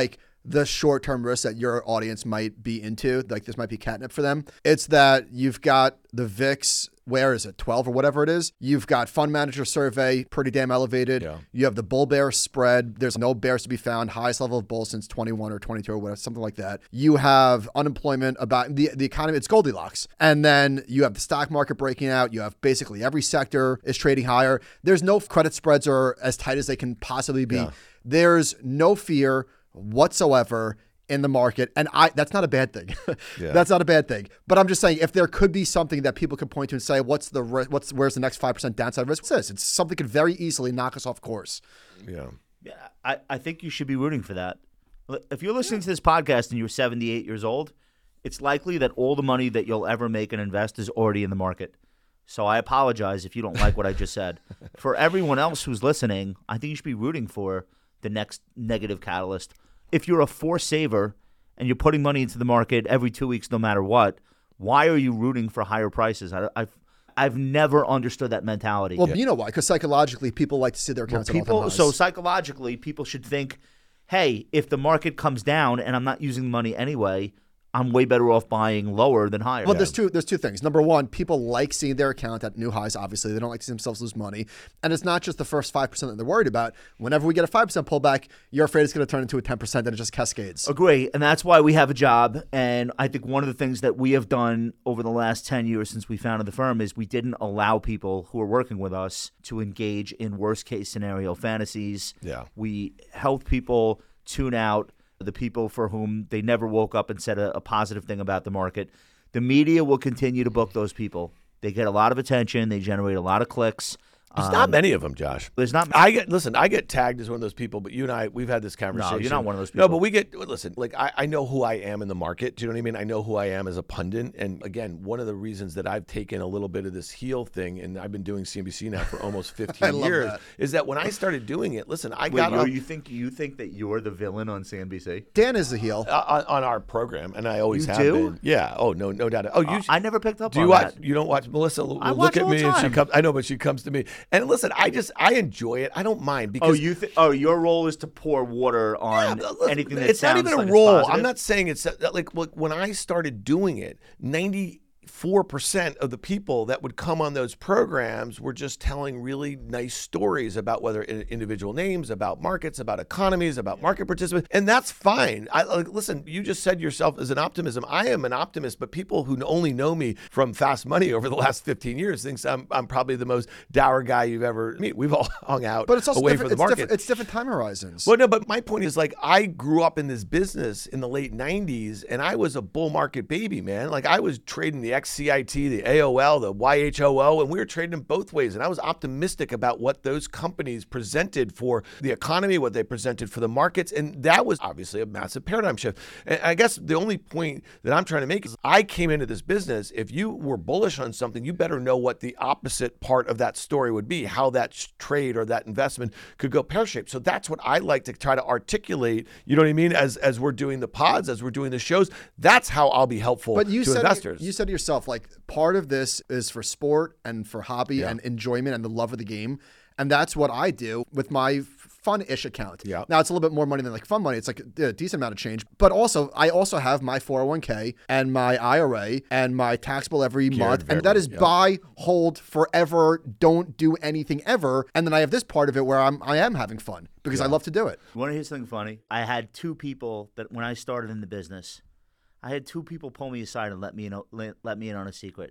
the short-term risk that your audience might be into. Like this might be catnip for them. It's that you've got the V I X, where is it, twelve or whatever it is. You've got fund manager survey, pretty damn elevated. Yeah. You have the bull bear spread. There's no bears to be found. Highest level of bulls since twenty-one or twenty-two or whatever, something like that. You have unemployment about the, the economy. It's Goldilocks. And then you have the stock market breaking out. You have basically every sector is trading higher. There's no credit spreads are as tight as they can possibly be. Yeah. There's no fear whatsoever in the market. And I that's not a bad thing. Yeah. That's not a bad thing. But I'm just saying, if there could be something that people could point to and say, what's the what's where's the next five percent downside risk? What's this? It's something that could very easily knock us off course. Yeah. Yeah, I, I think you should be rooting for that. If you're listening to this podcast and you're seventy-eight years old, it's likely that all the money that you'll ever make and invest is already in the market. So I apologize if you don't like what I just said. For everyone else who's listening, I think you should be rooting for the next negative catalyst. If you're a forced saver and you're putting money into the market every two weeks no matter what, why are you rooting for higher prices? I, I've I've never understood that mentality. Well, you know why? Because psychologically, people like to see their accounts Well, at all-time people, highs. so psychologically, people should think, hey, if the market comes down and I'm not using the money anyway, I'm way better off buying lower than higher. Well, there's two there's two things. Number one, people like seeing their account at new highs, obviously. They don't like to see themselves lose money. And it's not just the first five percent that they're worried about. Whenever we get a five percent pullback, you're afraid it's going to turn into a ten percent and it just cascades. Agree. And that's why we have a job. And I think one of the things that we have done over the last ten years since we founded the firm is we didn't allow people who are working with us to engage in worst case scenario fantasies. Yeah. We helped people tune out the people for whom they never woke up and said a, a positive thing about the market. The media will continue to book those people. They get a lot of attention. They generate a lot of clicks. There's Um, not many of them, Josh. There's not. I get listen. I get tagged as one of those people, but you and I, we've had this conversation. No, you're not one of those No, people. but we get listen. Like I, I know who I am in the market. Do you know what I mean? I know who I am as a pundit. And again, one of the reasons that I've taken a little bit of this heel thing, and I've been doing C N B C now for almost fifteen I love years, that. is that when I started doing it, listen, I Wait, got you, on, you think you think that you're the villain on C N B C? Dan is the heel. uh, on, on our program, and I always You have do? been. Yeah. Oh no, no doubt. Oh, you. Uh, I never picked up Do on you watch? that. You don't watch Melissa? Will I look watch at all the me and she time. comes. I know, but she comes to me. And listen, I just I enjoy it. I don't mind because Oh, you th- oh, your role is to pour water on Yeah, listen, anything that it's not sounds even like a role. it's I'm not saying it's like look, when I started doing it, ninety-four percent of the people that would come on those programs were just telling really nice stories about whether in- individual names, about markets, about economies, about market participants, and that's fine. I like, listen. You just said yourself as an optimism. I am an optimist, but people who only know me from Fast Money over the last fifteen years thinks I'm I'm probably the most dour guy you've ever meet. We've all hung out, But it's also away different, from the it's, market. different, it's different time horizons. Well, no, but my point is like I grew up in this business in the late nineties and I was a bull market baby, man. Like I was trading the X C I T, the A O L, the Y H O O, and we were trading them both ways. And I was optimistic about what those companies presented for the economy, what they presented for the markets. And that was obviously a massive paradigm shift. And I guess the only point that I'm trying to make is I came into this business. If you were bullish on something, you better know what the opposite part of that story would be, how that sh- trade or that investment could go pear-shaped. So that's what I like to try to articulate, you know what I mean, as as we're doing the pods, as we're doing the shows. That's how I'll be helpful But you to said investors. you said to yourself, like, part of this is for sport and for hobby Yeah. and enjoyment and the love of the game. And that's what I do with my fun-ish account. Yeah. Now, it's a little bit more money than like fun money. It's like a decent amount of change. But also, I also have my four oh one k and my I R A and my taxable every month. And that is yeah. buy, hold, forever, don't do anything ever. And then I have this part of it where I'm, I am having fun because I love to do it. You want to hear something funny? I had two people that when I started in the business, I had two people pull me aside and let me in, let, let me in on a secret.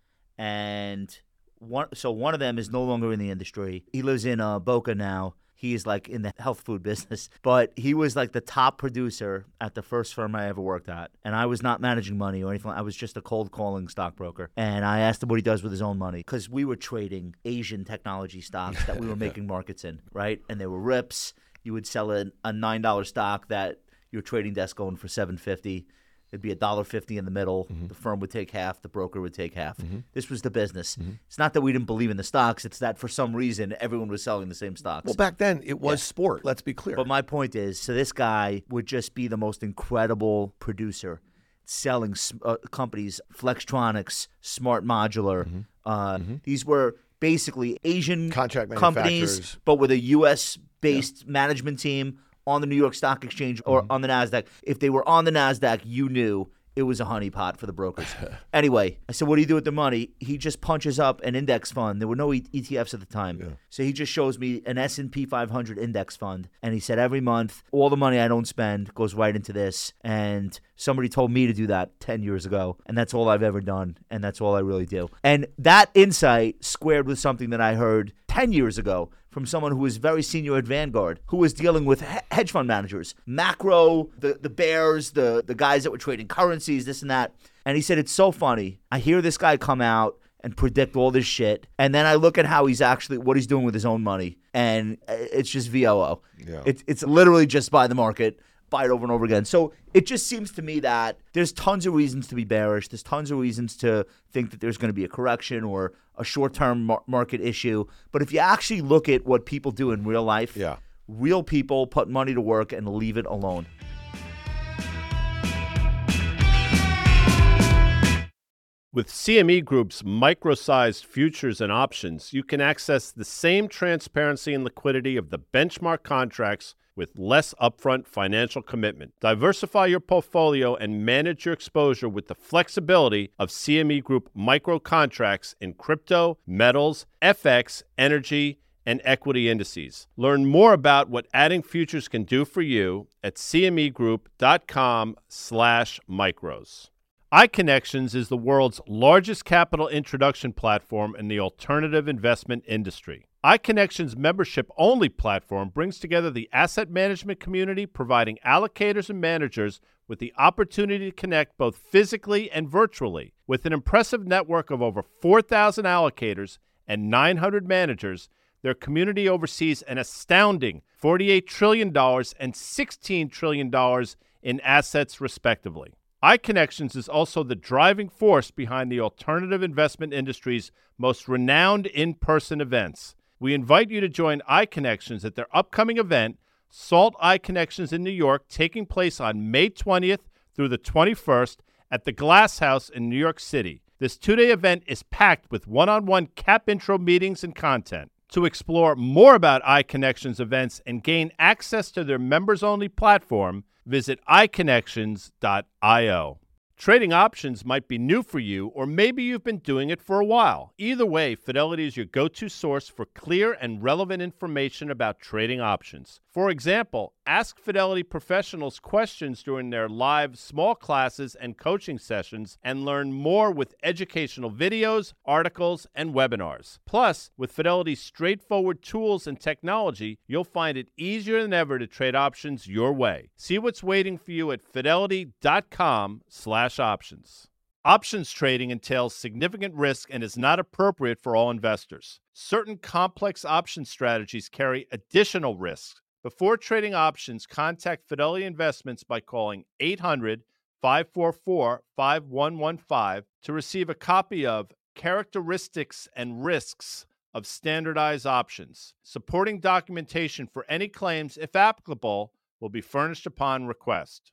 And one, so one of them is no longer in the industry. He lives in uh, Boca now. He is like in the health food business, but he was like the top producer at the first firm I ever worked at. And I was not managing money or anything. I was just a cold calling stockbroker. And I asked him what he does with his own money because we were trading Asian technology stocks that we were making markets in, right? And they were R I Ps. You would sell a, a nine dollar stock that your trading desk owned for seven fifty. It'd be a dollar fifty in the middle. Mm-hmm. The firm would take half. The broker would take half. Mm-hmm. This was the business. Mm-hmm. It's not that we didn't believe in the stocks. It's that for some reason everyone was selling the same stocks. well, back then it was Yeah. sport. Let's be clear. But my point is, so this guy would just be the most incredible producer, selling uh, companies, Flextronics, Smart Modular. Mm-hmm. Uh, mm-hmm. These were basically Asian Contract companies, manufacturers. but with a U S based yeah. management team. on the New York Stock Exchange or mm-hmm. on the NASDAQ. If they were on the NASDAQ, you knew it was a honeypot for the brokers. Anyway, I said, what do you do with the money? He just punches up an index fund. There were no E T Fs at the time. Yeah. So he just shows me an S and P five hundred index fund. And he said, every month, all the money I don't spend goes right into this. And somebody told me to do that ten years ago. And that's all I've ever done. And that's all I really do. And that insight squared with something that I heard ten years ago from someone who was very senior at Vanguard, who was dealing with hedge fund managers, macro, the, the bears, the, the guys that were trading currencies, this and that. And he said, it's so funny. I hear this guy come out and predict all this shit, and then I look at how he's actually, what he's doing with his own money, and it's just V O O. Yeah. It, it's literally just buy the market, buy it over and over again. So it just seems to me that there's tons of reasons to be bearish. There's tons of reasons to think that there's going to be a correction or a short-term mar- market issue. But if you actually look at what people do in real life, yeah. real people put money to work and leave it alone. With C M E Group's micro-sized futures and options, you can access the same transparency and liquidity of the benchmark contracts with less upfront financial commitment. Diversify your portfolio and manage your exposure with the flexibility of C M E Group micro contracts in crypto, metals, F X, energy, and equity indices. Learn more about what adding futures can do for you at cmegroup.com slash micros. iConnections is the world's largest capital introduction platform in the alternative investment industry. iConnections' membership-only platform brings together the asset management community, providing allocators and managers with the opportunity to connect both physically and virtually. With an impressive network of over four thousand allocators and nine hundred managers, their community oversees an astounding forty-eight trillion dollars and sixteen trillion dollars in assets, respectively. iConnections is also the driving force behind the alternative investment industry's most renowned in-person events. We invite you to join iConnections at their upcoming event, SALT iConnections in New York, taking place on May twentieth through the twenty-first at the Glass House in New York City. This two-day event is packed with one-on-one cap intro meetings and content. To explore more about iConnections events and gain access to their members-only platform, visit i connections dot io. Trading options might be new for you, or maybe you've been doing it for a while. Either way, Fidelity is your go-to source for clear and relevant information about trading options. For example, ask Fidelity professionals questions during their live small classes and coaching sessions and learn more with educational videos, articles, and webinars. Plus, with Fidelity's straightforward tools and technology, you'll find it easier than ever to trade options your way. See what's waiting for you at fidelity.com slash options. Options trading entails significant risk and is not appropriate for all investors. Certain complex option strategies carry additional risks. Before trading options, contact Fidelity Investments by calling eight hundred, five four four, five one one five to receive a copy of Characteristics and Risks of Standardized Options. Supporting documentation for any claims, if applicable, will be furnished upon request.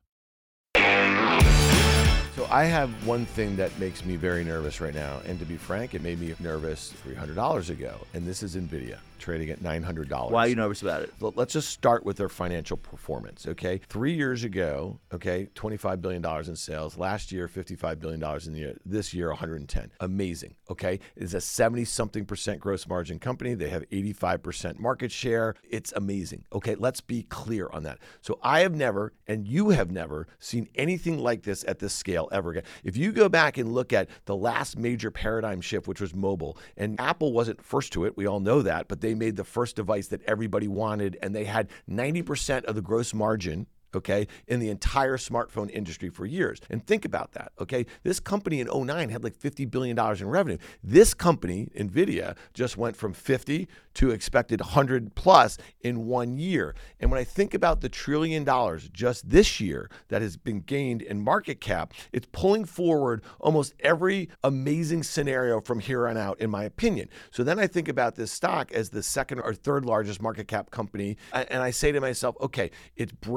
So I have one thing that makes me very nervous right now, and to be frank, it made me nervous three hundred dollars ago, and this is NVIDIA, trading at nine hundred dollars. Why are you nervous about it? Let's just start with their financial performance, okay? Three years ago, okay, twenty-five billion dollars in sales. Last year, fifty-five billion dollars in the year. This year, one hundred ten. Amazing, okay? It's a seventy-something percent gross margin company. They have eighty-five percent market share. It's amazing, okay? Let's be clear on that. So I have never, and you have never, seen anything like this at this scale ever again. If you go back and look at the last major paradigm shift, which was mobile, and Apple wasn't first to it, we all know that, but they made the first device that everybody wanted, and they had ninety percent of the gross margin, okay, in the entire smartphone industry for years. And think about that, okay? This company in oh nine had like fifty billion dollars in revenue. This company, NVIDIA, just went from fifty to expected one hundred plus in one year. And when I think about the trillion dollars just this year that has been gained in market cap, it's pulling forward almost every amazing scenario from here on out, in my opinion. So then I think about this stock as the second or third largest market cap company, and I say to myself, okay, it's bringing up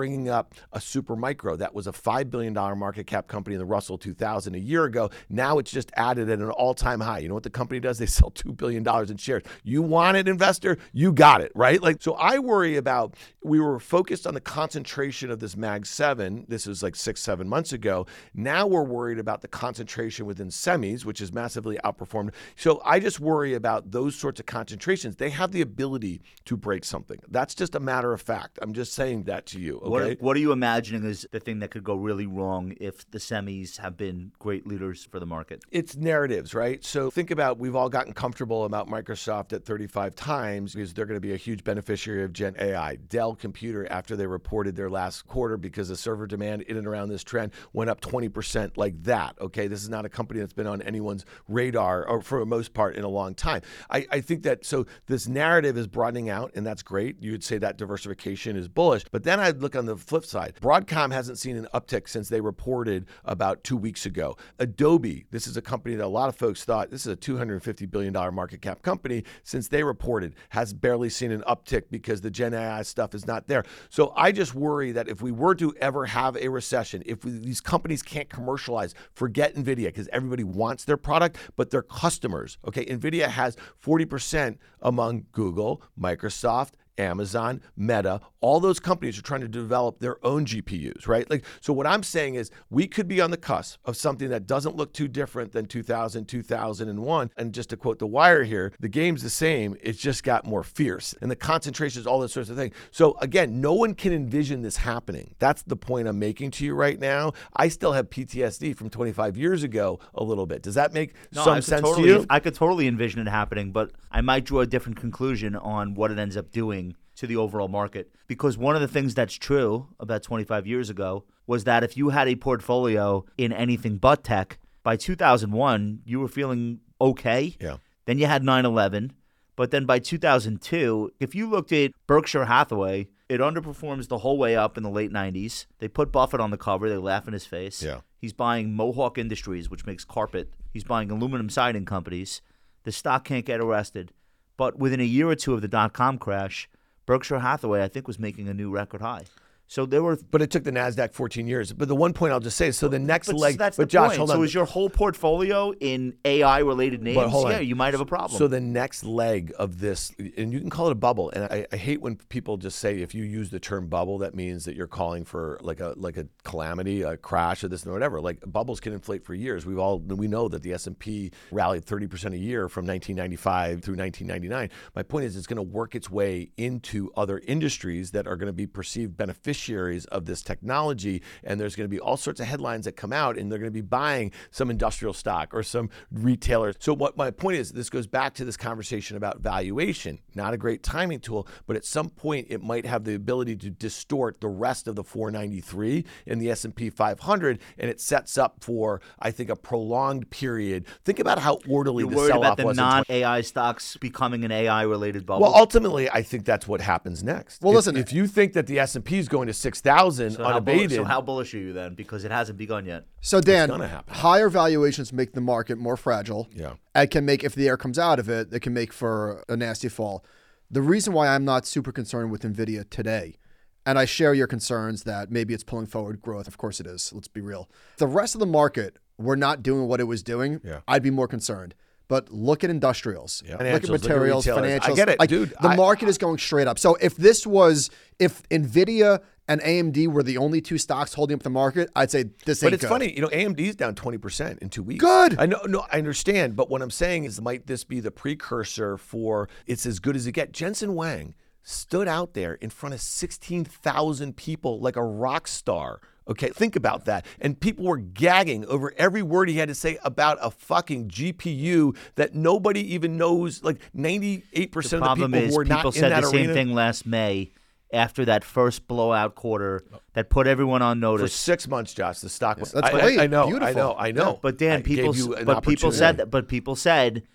up a Supermicro that was a five billion dollars market cap company in the Russell two thousand a year ago. Now it's just added at an all-time high. You know what the company does? They sell two billion dollars in shares. You want it, investor? You got it, right? Like, so I worry about, we were focused on the concentration of this Mag seven. This was like six, seven months ago. Now we're worried about the concentration within semis, which is massively outperformed. So I just worry about those sorts of concentrations. They have the ability to break something. That's just a matter of fact. I'm just saying that to you, okay? What are, what are you imagining is the thing that could go really wrong if the semis have been great leaders for the market? It's narratives, right? So think about, we've all gotten comfortable about Microsoft at thirty-five times because they're going to be a huge beneficiary of Gen A I. Dell Computer, after they reported their last quarter, because the server demand in and around this trend went up twenty percent like that, okay? This is not a company that's been on anyone's radar, or for the most part, in a long time. I, I think that, so this narrative is broadening out, and that's great. You would say that diversification is bullish. But then I'd look on the flip side. Broadcom hasn't seen an uptick since they reported about two weeks ago. Adobe, this is a company that a lot of folks thought, this is a two hundred fifty billion dollars market cap company, since they reported, has barely seen an uptick because the Gen A I stuff is not there. So I just worry that if we were to ever have a recession, if we, these companies can't commercialize, forget NVIDIA, because everybody wants their product, but their customers, okay? NVIDIA has forty percent among Google, Microsoft, Amazon, Meta, all those companies are trying to develop their own G P Us, right? Like, so what I'm saying is we could be on the cusp of something that doesn't look too different than two thousand, two thousand one. And just to quote The Wire here, the game's the same, it's just got more fierce. And the concentrations, all those sorts of things. So again, no one can envision this happening. That's the point I'm making to you right now. I still have P T S D from twenty-five years ago a little bit. Does that make no, some I sense totally, to you? I could totally envision it happening, but I might draw a different conclusion on what it ends up doing to the overall market. Because one of the things that's true about twenty-five years ago was that if you had a portfolio in anything but tech, by two thousand one, you were feeling okay. Yeah. Then you had nine eleven. But then by two thousand two, if you looked at Berkshire Hathaway, it underperforms the whole way up in the late nineties. They put Buffett on the cover. They laugh in his face. Yeah. He's buying Mohawk Industries, which makes carpet. He's buying aluminum siding companies. The stock can't get arrested. But within a year or two of the dot-com crash, Berkshire Hathaway, I think, was making a new record high. So there were, but it took the NASDAQ fourteen years. But the one point I'll just say is, so the next but leg. That's but the Josh, point. hold So on. is your whole portfolio in A I-related names? But hold on. Yeah, you might have a problem. So the next leg of this, and you can call it a bubble. And I, I hate when people just say, if you use the term bubble, that means that you're calling for like a like a calamity, a crash, or this and whatever. Like, bubbles can inflate for years. We've all we know that the S and P rallied thirty percent a year from nineteen ninety-five through nineteen ninety-nine. My point is, it's going to work its way into other industries that are going to be perceived beneficiaries of this technology, and there's going to be all sorts of headlines that come out, and they're going to be buying some industrial stock or some retailers. So what my point is, this goes back to this conversation about valuation. Not a great timing tool, but at some point it might have the ability to distort the rest of the four ninety-three in the S and P five hundred, and it sets up for, I think, a prolonged period. Think about how orderly You're the worried sell-off about was. the in non-A I stocks becoming an A I-related bubble? Well, ultimately, I think that's what happens next. Well, if, listen, if you think that the S and P is going to six thousand so how, bullish, unabated, so how bullish are you then? Because it hasn't begun yet. So Dan, gonna happen. higher valuations make the market more fragile. Yeah. It can make, if the air comes out of it, it can make for a nasty fall. The reason why I'm not super concerned with NVIDIA today, and I share your concerns that maybe it's pulling forward growth. Of course it is. Let's be real. If the rest of the market were not doing what it was doing, Yeah. I'd be more concerned. But look at industrials, Yeah. look Financials, at look at materials, retailers. financials. I get it, Like, dude. The I- market is going straight up. So if this was, if NVIDIA and A M D were the only two stocks holding up the market, I'd say this ain't But it's good. funny, you know, A M D's down twenty percent in two weeks. Good. I know, no, I understand. But what I'm saying is, might this be the precursor for it's as good as it gets? Jensen Huang stood out there in front of sixteen thousand people like a rock star. Okay, think about that. And people were gagging over every word he had to say about a fucking G P U that nobody even knows. Like ninety-eight percent The of the problem people is who are people not in said that the arena. same thing last May after that first blowout quarter that put everyone on For notice. six months, Josh, the stock was. That's I, great. I, I know, Beautiful. I know, I know. Yeah. But Dan, I people, gave you an but people opportunity. said, that, but people said,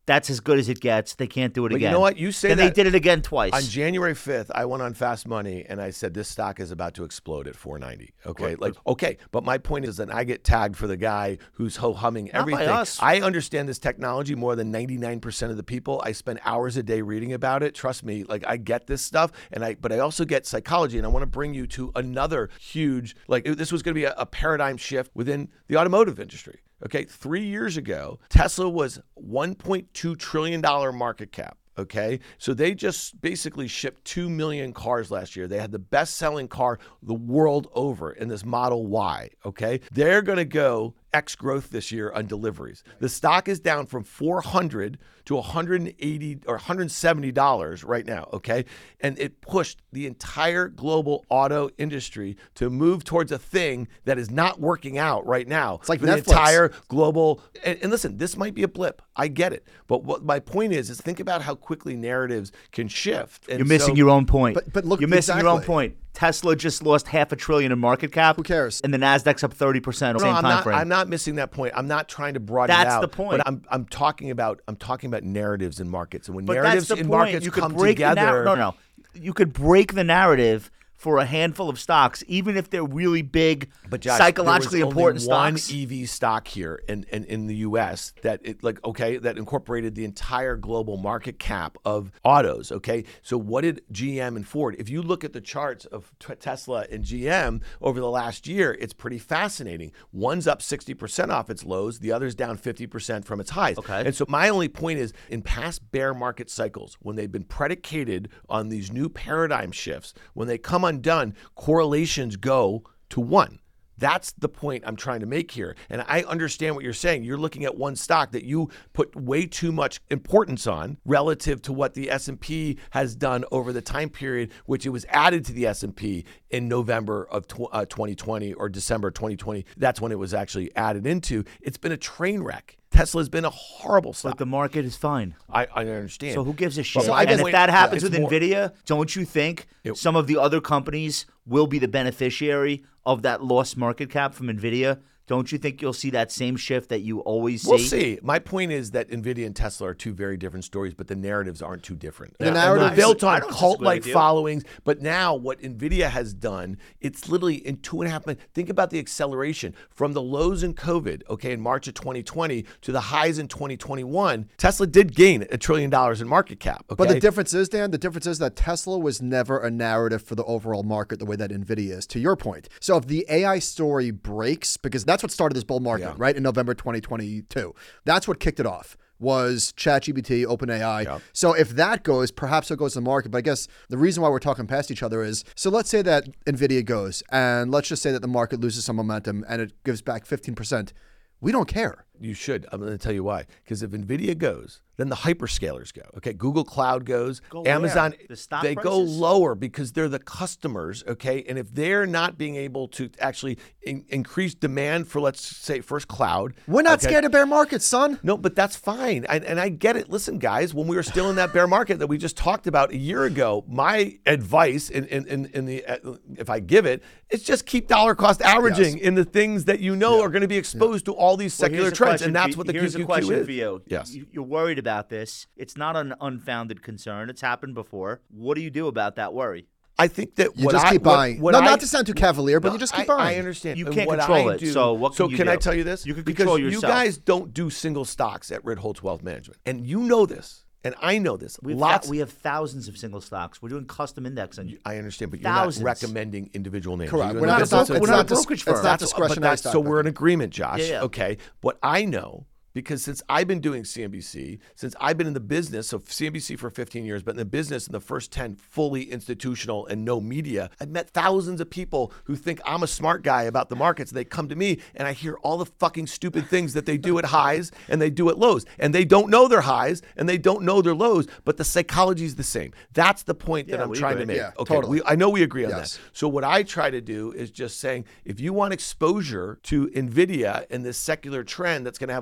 that's as good as it gets. They can't do it But again. you know what? You say and that. they did it again twice. On January fifth, I went on Fast Money and I said this stock is about to explode at four ninety. Okay, Right. like okay, but my point is that I get tagged for the guy who's ho humming Not by everything. us. I understand this technology more than ninety-nine percent of the people. I spend hours a day reading about it. Trust me, like I get this stuff, and I but I also get psychology, and I want to bring you to another huge like this was going to be a, a paradigm shift within the automotive industry. Okay, three years ago, Tesla was one point two trillion dollars market cap. Okay, so they just basically shipped two million cars last year. They had the best selling car the world over in this Model Y. Okay, they're going to go X growth this year on deliveries. The stock is down from four hundred to one hundred eighty or one hundred seventy dollars right now. Okay, and it pushed the entire global auto industry to move towards a thing that is not working out right now. It's like for the Netflix. entire global. And, and listen, this might be a blip. I get it, but what my point is is think about how quickly narratives can shift. And You're missing so- your own point. But- but look, you're missing your own exactly. point. Tesla just lost half a trillion in market cap. Who cares? And the Nasdaq's up thirty percent. No, Same I'm time not. frame. I'm not missing that point. I'm not trying to broaden That's it out. the point. But I'm I'm talking about I'm talking about narratives in markets, and when But narratives that's the in point. markets you could come break together, The nar- no, no, you could break the narrative for a handful of stocks, even if they're really big, But Josh, psychologically there was important only one stocks. E V stock here in, in, in the U S that it like okay that incorporated the entire global market cap of autos. Okay, so what did G M and Ford? If you look at the charts of t- Tesla and G M over the last year, it's pretty fascinating. One's up sixty percent off its lows, the other's down fifty percent from its highs. Okay. And so my only point is, in past bear market cycles, when they've been predicated on these new paradigm shifts, when they come undone, correlations go to one. That's the point I'm trying to make here. And I understand what you're saying. You're looking at one stock that you put way too much importance on relative to what the S and P has done over the time period, which it was added to the S and P in November of tw- uh, twenty twenty or December twenty twenty. That's when it was actually added into. It's been a train wreck. Tesla's been a horrible stock. But the market is fine. I, I understand. So who gives a shit? my and if point- that happens yeah, with it's more- NVIDIA, don't you think It- some of the other companies will be the beneficiary of that lost market cap from NVIDIA? Don't you think you'll see that same shift that you always see? We'll see. My point is that NVIDIA and Tesla are two very different stories, but the narratives aren't too different. The And narrative- they're built I on don't disagree cult-like with you. followings, but now what NVIDIA has done, it's literally in two and a half months. Think about the acceleration from the lows in COVID, okay, in March of twenty twenty to the highs in twenty twenty-one. Tesla did gain a trillion dollars in market cap, okay? But the difference is, Dan, the difference is that Tesla was never a narrative for the overall market the way that NVIDIA is, to your point. So if the A I story breaks, because that's what started this bull market, Yeah. right, in November twenty twenty-two. That's what kicked it off, was ChatGPT, OpenAI. Yep. So if that goes, perhaps it goes to the market. But I guess the reason why we're talking past each other is, so let's say that NVIDIA goes, and let's just say that the market loses some momentum and it gives back fifteen percent. We don't care. You should. I'm going to tell you why. Because if NVIDIA goes, then the hyperscalers go. Okay, Google Cloud goes, Go where? Amazon, The stock they go prices? lower because they're the customers. Okay, and if they're not being able to actually in- increase demand for, let's say, first cloud, We're not okay, scared of bear markets, son. No, but that's fine. I, and I get it. Listen, guys, when we were still in that bear market that we just talked about a year ago, my advice in, in, in, in the, uh, if I give it, is just keep dollar cost averaging Yes. in the things that you know are going to be exposed to all these Well, secular here's a trends. question And that's for- what the here's Q Q Q a question is. for you. Yes. You- You're worried about this. It's not an unfounded concern. It's happened before. What do you do about that worry? I think that You what just I, keep what- buying. what no, I- not to sound too cavalier, but No, you just keep I, buying. I understand. You And can't what control I it, do- so what can so you can do? I tell you this? You can because control you yourself. guys don't do single stocks at Ritholtz Wealth Management, and you know this, and I know this. We have, Lots. thou- we have thousands of single stocks. We're doing custom indexing. I understand, but you're Thousands. not recommending individual names. Correct. You're We're in not the a broker- business of- we're not a that's- brokerage it's firm. not that's- discretionary but that's- stock So we're in picking. agreement, Josh. Yeah, yeah. Okay. What I know, because since I've been doing C N B C, since I've been in the business of C N B C for fifteen years, but in the business in the first ten fully institutional and no media, I've met thousands of people who think I'm a smart guy about the markets. They come to me and I hear all the fucking stupid things that they do at highs and they do at lows. And they don't know their highs and they don't know their lows, but the psychology is the same. That's the point that Yeah, I'm we trying to agree. make. Yeah, okay, totally. we, I know we agree on Yes. that. So what I try to do is just saying, if you want exposure to NVIDIA and this secular trend that's going to have a long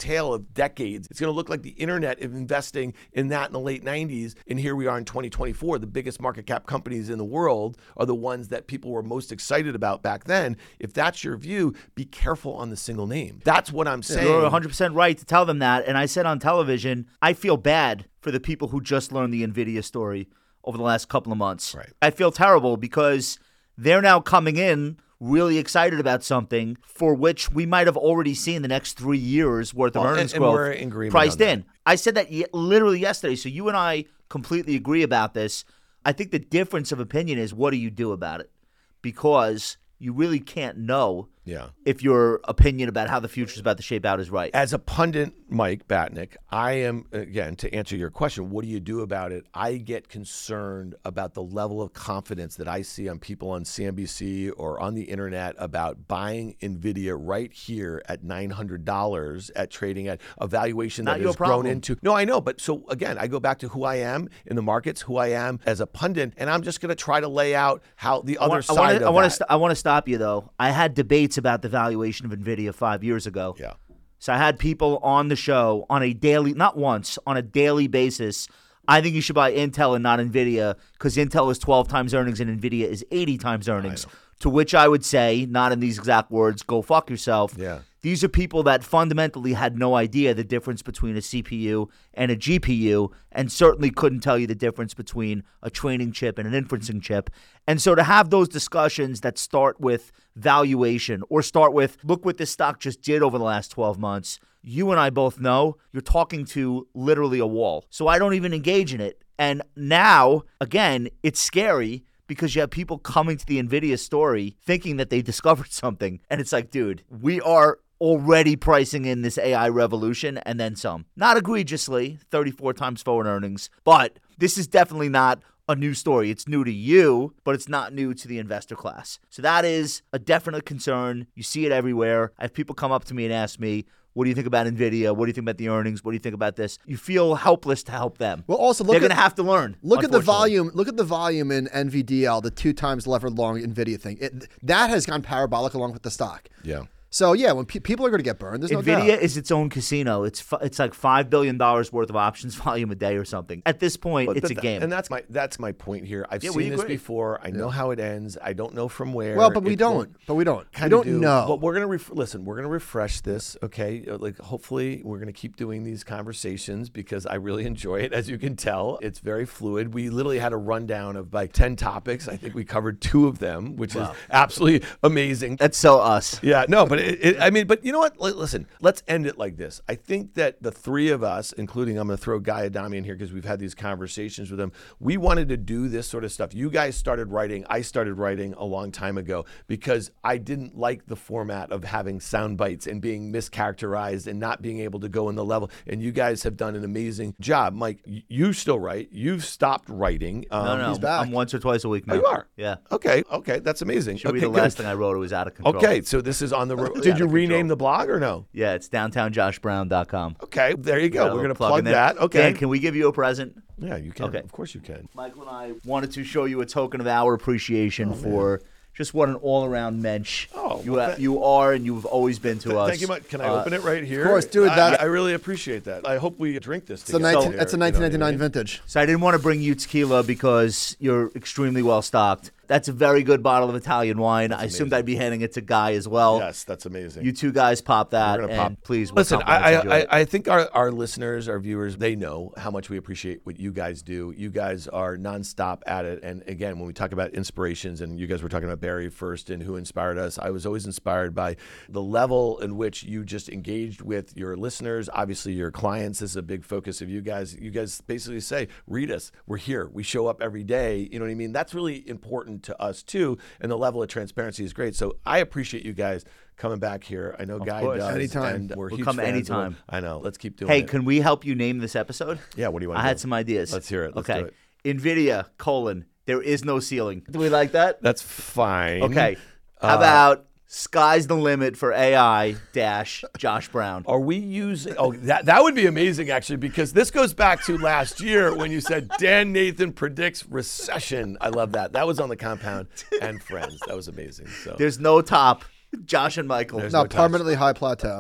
tale of decades. It's going to look like the internet of investing in that in the late nineties. And here we are in twenty twenty-four. The biggest market cap companies in the world are the ones that people were most excited about back then. If that's your view, be careful on the single name. That's what I'm saying. You're one hundred percent right to tell them that. And I said on television, I feel bad for the people who just learned the NVIDIA story over the last couple of months. Right. I feel terrible because they're now coming in really excited about something for which we might have already seen the next three years worth of Well, earnings and, and growth we're in agreement priced on that. in. I said that ye- literally yesterday. So you and I completely agree about this. I think the difference of opinion is what do you do about it? Because you really can't know Yeah. if your opinion about how the future is about to shape out is right. As a pundit, Mike Batnick, I am, again, to answer your question, what do you do about it? I get concerned about the level of confidence that I see on people on C N B C or on the internet about buying NVIDIA right here at nine hundred dollars at trading at a valuation Not that your has grown problem. into. No, I know. But so again, I go back to who I am in the markets, who I am as a pundit, and I'm just going to try to lay out how the I other want, side I want of to, I want to, that. st- I want to stop you though. I had debates about the valuation of NVIDIA five years ago. Yeah. So I had people on the show on a daily, not once, on a daily basis. I think you should buy Intel and not NVIDIA because Intel is twelve times earnings and NVIDIA is eighty times earnings. To which I would say, not in these exact words, go fuck yourself. Yeah. These are people that fundamentally had no idea the difference between a C P U and a G P U and certainly couldn't tell you the difference between a training chip and an inferencing chip. And so to have those discussions that start with valuation or start with, look what this stock just did over the last twelve months, you and I both know you're talking to literally a wall. So I don't even engage in it. And now, again, it's scary because you have people coming to the NVIDIA story thinking that they discovered something. And it's like, dude, we are already pricing in this A I revolution and then some. Not egregiously, thirty-four times forward earnings, but this is definitely not a new story. It's new to you, but it's not new to the investor class. So that is a definite concern. You see it everywhere. I have people come up to me and ask me, what do you think about NVIDIA? What do you think about the earnings? What do you think about this? You feel helpless to help them. Well, also look They're going at to have to learn. Look at the unfortunately. volume. Look at the volume in N V D L, the two times levered long NVIDIA thing. It, that has gone parabolic along with the stock. Yeah. So yeah, when pe- people are going to get burned, there's no NVIDIA doubt. is its own casino. It's f- it's like five billion dollars worth of options volume a day or something. At this point, But it's th- a game. And that's my that's my point here. I've Yeah, we seen this agree. before. I know how it ends. I don't know from where. Well, but we It don't. won't But we don't. We kinda don't do. know. But we're gonna ref- listen. We're gonna refresh this. Okay. Uh, Like hopefully we're gonna keep doing these conversations because I really enjoy it. As you can tell, it's very fluid. We literally had a rundown of like ten topics. I think we covered two of them, which is absolutely amazing. That's so us. Yeah, no, but it, it, I mean, but you know what? L- listen, let's end it like this. I think that the three of us, including I'm going to throw Guy Adami in here because we've had these conversations with him. We wanted to do this sort of stuff. You guys started writing. I started writing a long time ago because I didn't like the format of having sound bites and being mischaracterized and not being able to go in the level. And you guys have done an amazing job. Mike, y- you still write. You've stopped writing. Um, No, no, he's back. I'm once or twice a week now. Oh, you are? Yeah. Okay, okay, that's amazing. Should okay, be the good. last thing I wrote. It was out of control. Okay, so this is on the road. Yeah, Did you the rename control. the blog or no? Yeah, it's downtown josh brown dot com. Okay, there you go. Got a We're little going to plug in there. that. Okay. Dan, can we give you a present? Yeah, you can. Okay. Of course you can. Michael and I wanted to show you a token of our appreciation for just what an all-around mensch Oh, you, well, ha- thank- you are and you've always been to us. Thank you much. Can I Uh, open it right here? of course, dude, I, that's- I really appreciate that. I hope we drink this It's a together. nineteen, here, it's a you know what I nineteen ninety-nine mean? vintage. So I didn't want to bring you tequila because you're extremely well stocked. That's a very good bottle of Italian wine. I assumed amazing. I'd be handing it to Guy as well. Yes, that's amazing. You two guys pop that, We're and gonna pop- please, we'll Listen, compliment I, enjoy I, it. I I think our, our listeners, our viewers, they know how much we appreciate what you guys do. You guys are nonstop at it. And again, when we talk about inspirations, and you guys were talking about Barry first and who inspired us, I was always inspired by the level in which you just engaged with your listeners, obviously your clients. This is a big focus of you guys. You guys basically say, read us. We're here. We show up every day. You know what I mean? That's really important to us too. And the level of transparency is great. So I appreciate you guys coming back here. I know Guy course. does. Anytime. And we're We'll huge come fans of anytime. him. I know. Let's keep doing Hey, it. can we help you name this episode? Yeah, what do you want I to had do? some ideas. Let's hear it. Let's okay. do it. NVIDIA, colon, there is no ceiling. Do we like that? That's fine. Okay. How Uh, about sky's the limit for A I dash Josh Brown? Are we using? Oh, that that would be amazing actually, because this goes back to last year when you said Dan Nathan predicts recession. I love that. That was on the Compound and Friends. That was amazing. So There's no top. Josh and Michael. There's No, no touch. permanently high plateau.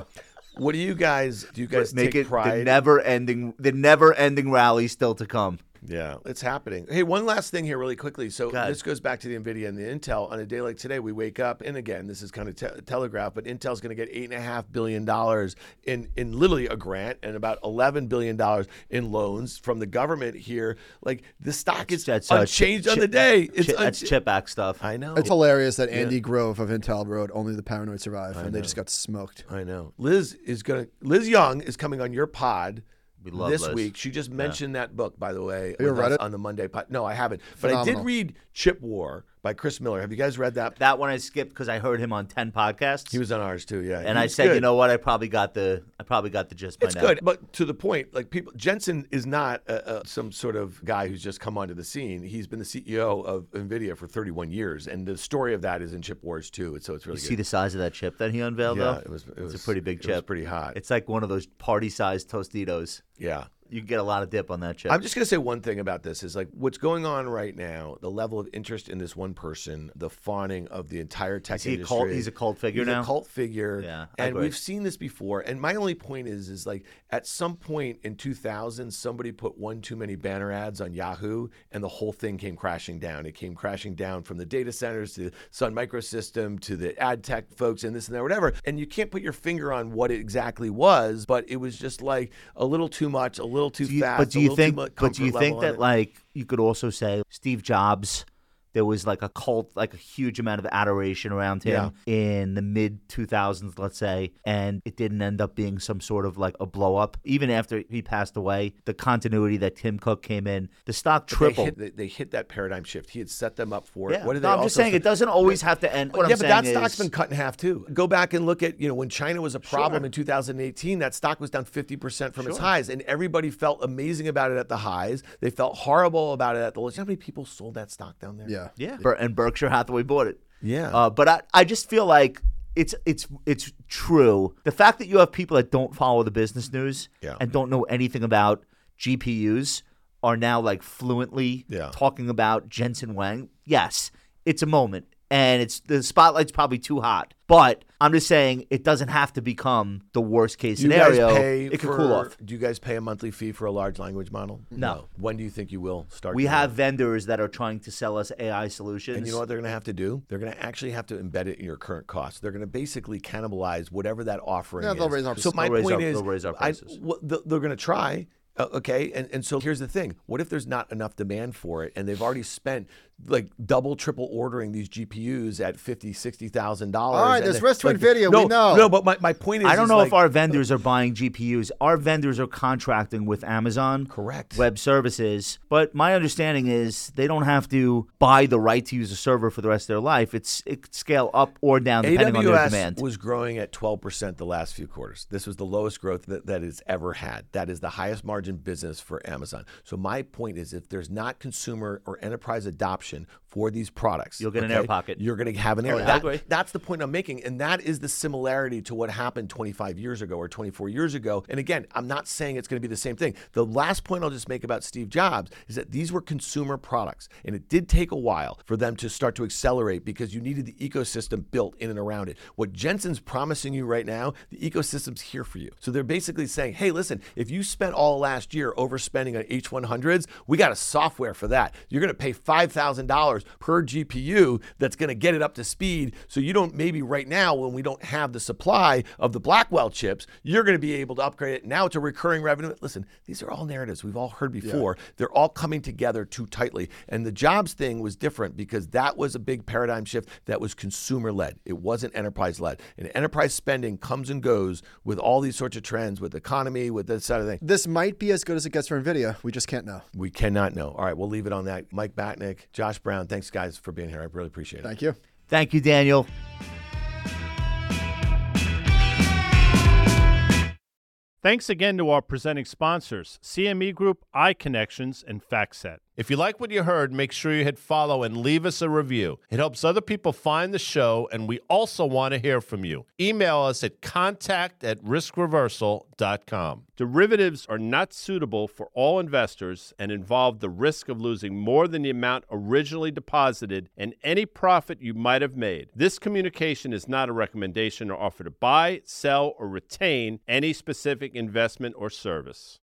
What do you guys do? You guys Make take it pride? the never-ending, the never-ending rally still to come. Yeah, it's happening. Hey, one last thing here really quickly. So Go ahead. this goes back to the NVIDIA and the Intel. On a day like today, we wake up, and again, this is kind of te- telegraphed, but Intel's going to get eight point five billion dollars in, in literally a grant and about eleven billion dollars in loans from the government here. Like, the stock is That's, uh, unchanged chip- on the day. It's Chip, un- that's chip act stuff. I know. It's hilarious that Andy Grove of Intel wrote "Only the Paranoid Survive," and they just got smoked. I know. Liz is going to, Liz Young is coming on your pod. We love this Liz. week. She just mentioned that book, by the way, you with read us it? on the Monday pod. No, I haven't. But I Phenomenal. did read Chip War by Chris Miller. Have you guys read that? That one I skipped because I heard him on ten podcasts. He was on ours too, yeah. and He I was said, good. you know what? I probably got the, I probably got the gist by It's now. good, but to the point, like people, Jensen is not uh, uh, some sort of guy who's just come onto the scene. He's been the C E O of NVIDIA for thirty-one years, and the story of that is in Chip Wars too. So it's really You good. see the size of that chip that he unveiled, yeah, though? it was. It it's was a pretty big it chip. was pretty hot. It's like one of those party-sized Tostitos. yeah. You can get a lot of dip on that chip. I'm just going to say one thing about this is like what's going on right now, the level of interest in this one person, the fawning of the entire tech Is he a industry. cult- he's a cult figure He's now? a cult figure. Yeah, I and agree. we've seen this before. And my only point is, is like at some point in two thousand, somebody put one too many banner ads on Yahoo, and the whole thing came crashing down. It came crashing down from the data centers to Sun Microsystem to the ad tech folks and this and that, whatever. And you can't put your finger on what it exactly was, but it was just like a little too much, a little too Do you- fast. but do a you little think? too much But do you comfort think level on that it. like you could also say Steve Jobs? There was like a cult, like a huge amount of adoration around him in the mid two thousands, let's say, and it didn't end up being some sort of like a blow up. Even after he passed away, the continuity that Tim Cook came in, the stock They tripled. hit, they, they hit that paradigm shift. He had set them up for it. Yeah. What did No, they I'm just also saying say- it doesn't always have to end. What yeah, I'm but that saying stock's is, been cut in half too. Go back and look at, you know, when China was a problem in two thousand eighteen, that stock was down fifty percent from its highs, and everybody felt amazing about it at the highs. They felt horrible about it at the lows. You know how many people sold that stock down there? Yeah. yeah, Ber- and Berkshire Hathaway bought it. Yeah. Uh, but I, I just feel like it's it's it's true. The fact that you have people that don't follow the business news Yeah. and don't know anything about G P Us are now like fluently Yeah. talking about Jensen Huang. Yes, it's a moment, and it's the spotlight's probably too hot. But I'm just saying it doesn't have to become the worst case Do you scenario. guys pay It could for, cool off. Do you guys pay a monthly fee for a large language model? No. When do you think you will start? We doing have that? vendors that are trying to sell us A I solutions. And you know what they're going to have to do? They're going to actually have to embed it in your current costs. They're going to basically cannibalize whatever that offering Yeah, is. they'll raise our- so my they'll raise point our- is, they'll raise our I- prices. well, th- they're going to try. Uh, okay, and and so here's the thing: what if there's not enough demand for it, and they've already spent like double, triple ordering these G P Us at fifty, sixty thousand dollars? All right, there's risk to NVIDIA, we No, know. no, but my, my point is, I don't is know like, if our vendors are buying G P Us. Our vendors are contracting with Amazon Correct. Web Services. But my understanding is they don't have to buy the right to use a server for the rest of their life. It's it could scale up or down depending on their A W S demand. was growing at twelve percent the last few quarters. This was the lowest growth that, that it's ever had. That is the highest margin business for Amazon. So my point is, if there's not consumer or enterprise adoption for these products, You'll get an air pocket. You're going to have an air. yeah, I that- agree. That's the point I'm making, and that is the similarity to what happened twenty-five years ago or twenty-four years ago. And again, I'm not saying it's going to be the same thing. The last point I'll just make about Steve Jobs is that these were consumer products, and it did take a while for them to start to accelerate because you needed the ecosystem built in and around it. What Jensen's promising you right now, the ecosystem's here for you. So they're basically saying, hey, listen, if you spent all last year overspending on H one hundreds, we got a software for that. You're going to pay five thousand dollars per G P U that's going to get it up to speed. So you don't, maybe right now when we don't have the supply of the Blackwell chips, you're going to be able to upgrade it. Now it's a recurring revenue. Listen, these are all narratives we've all heard before. Yeah. They're all coming together too tightly. And the Jobs thing was different because that was a big paradigm shift that was consumer led. It wasn't enterprise led. And enterprise spending comes and goes with all these sorts of trends, with economy, with this side of thing. This might be as good as it gets for NVIDIA. We just can't know. We cannot know. All right, we'll leave it on that. Mike Batnick, Josh Brown, thanks guys for being here. I really appreciate it. Thank you. Thank you, Daniel. Thanks again to our presenting sponsors, C M E Group, iConnections, and FactSet. If you like what you heard, make sure you hit follow and leave us a review. It helps other people find the show, and we also want to hear from you. Email us at contact at risk reversal dot com. Derivatives are not suitable for all investors and involve the risk of losing more than the amount originally deposited and any profit you might have made. This communication is not a recommendation or offer to buy, sell, or retain any specific investment or service.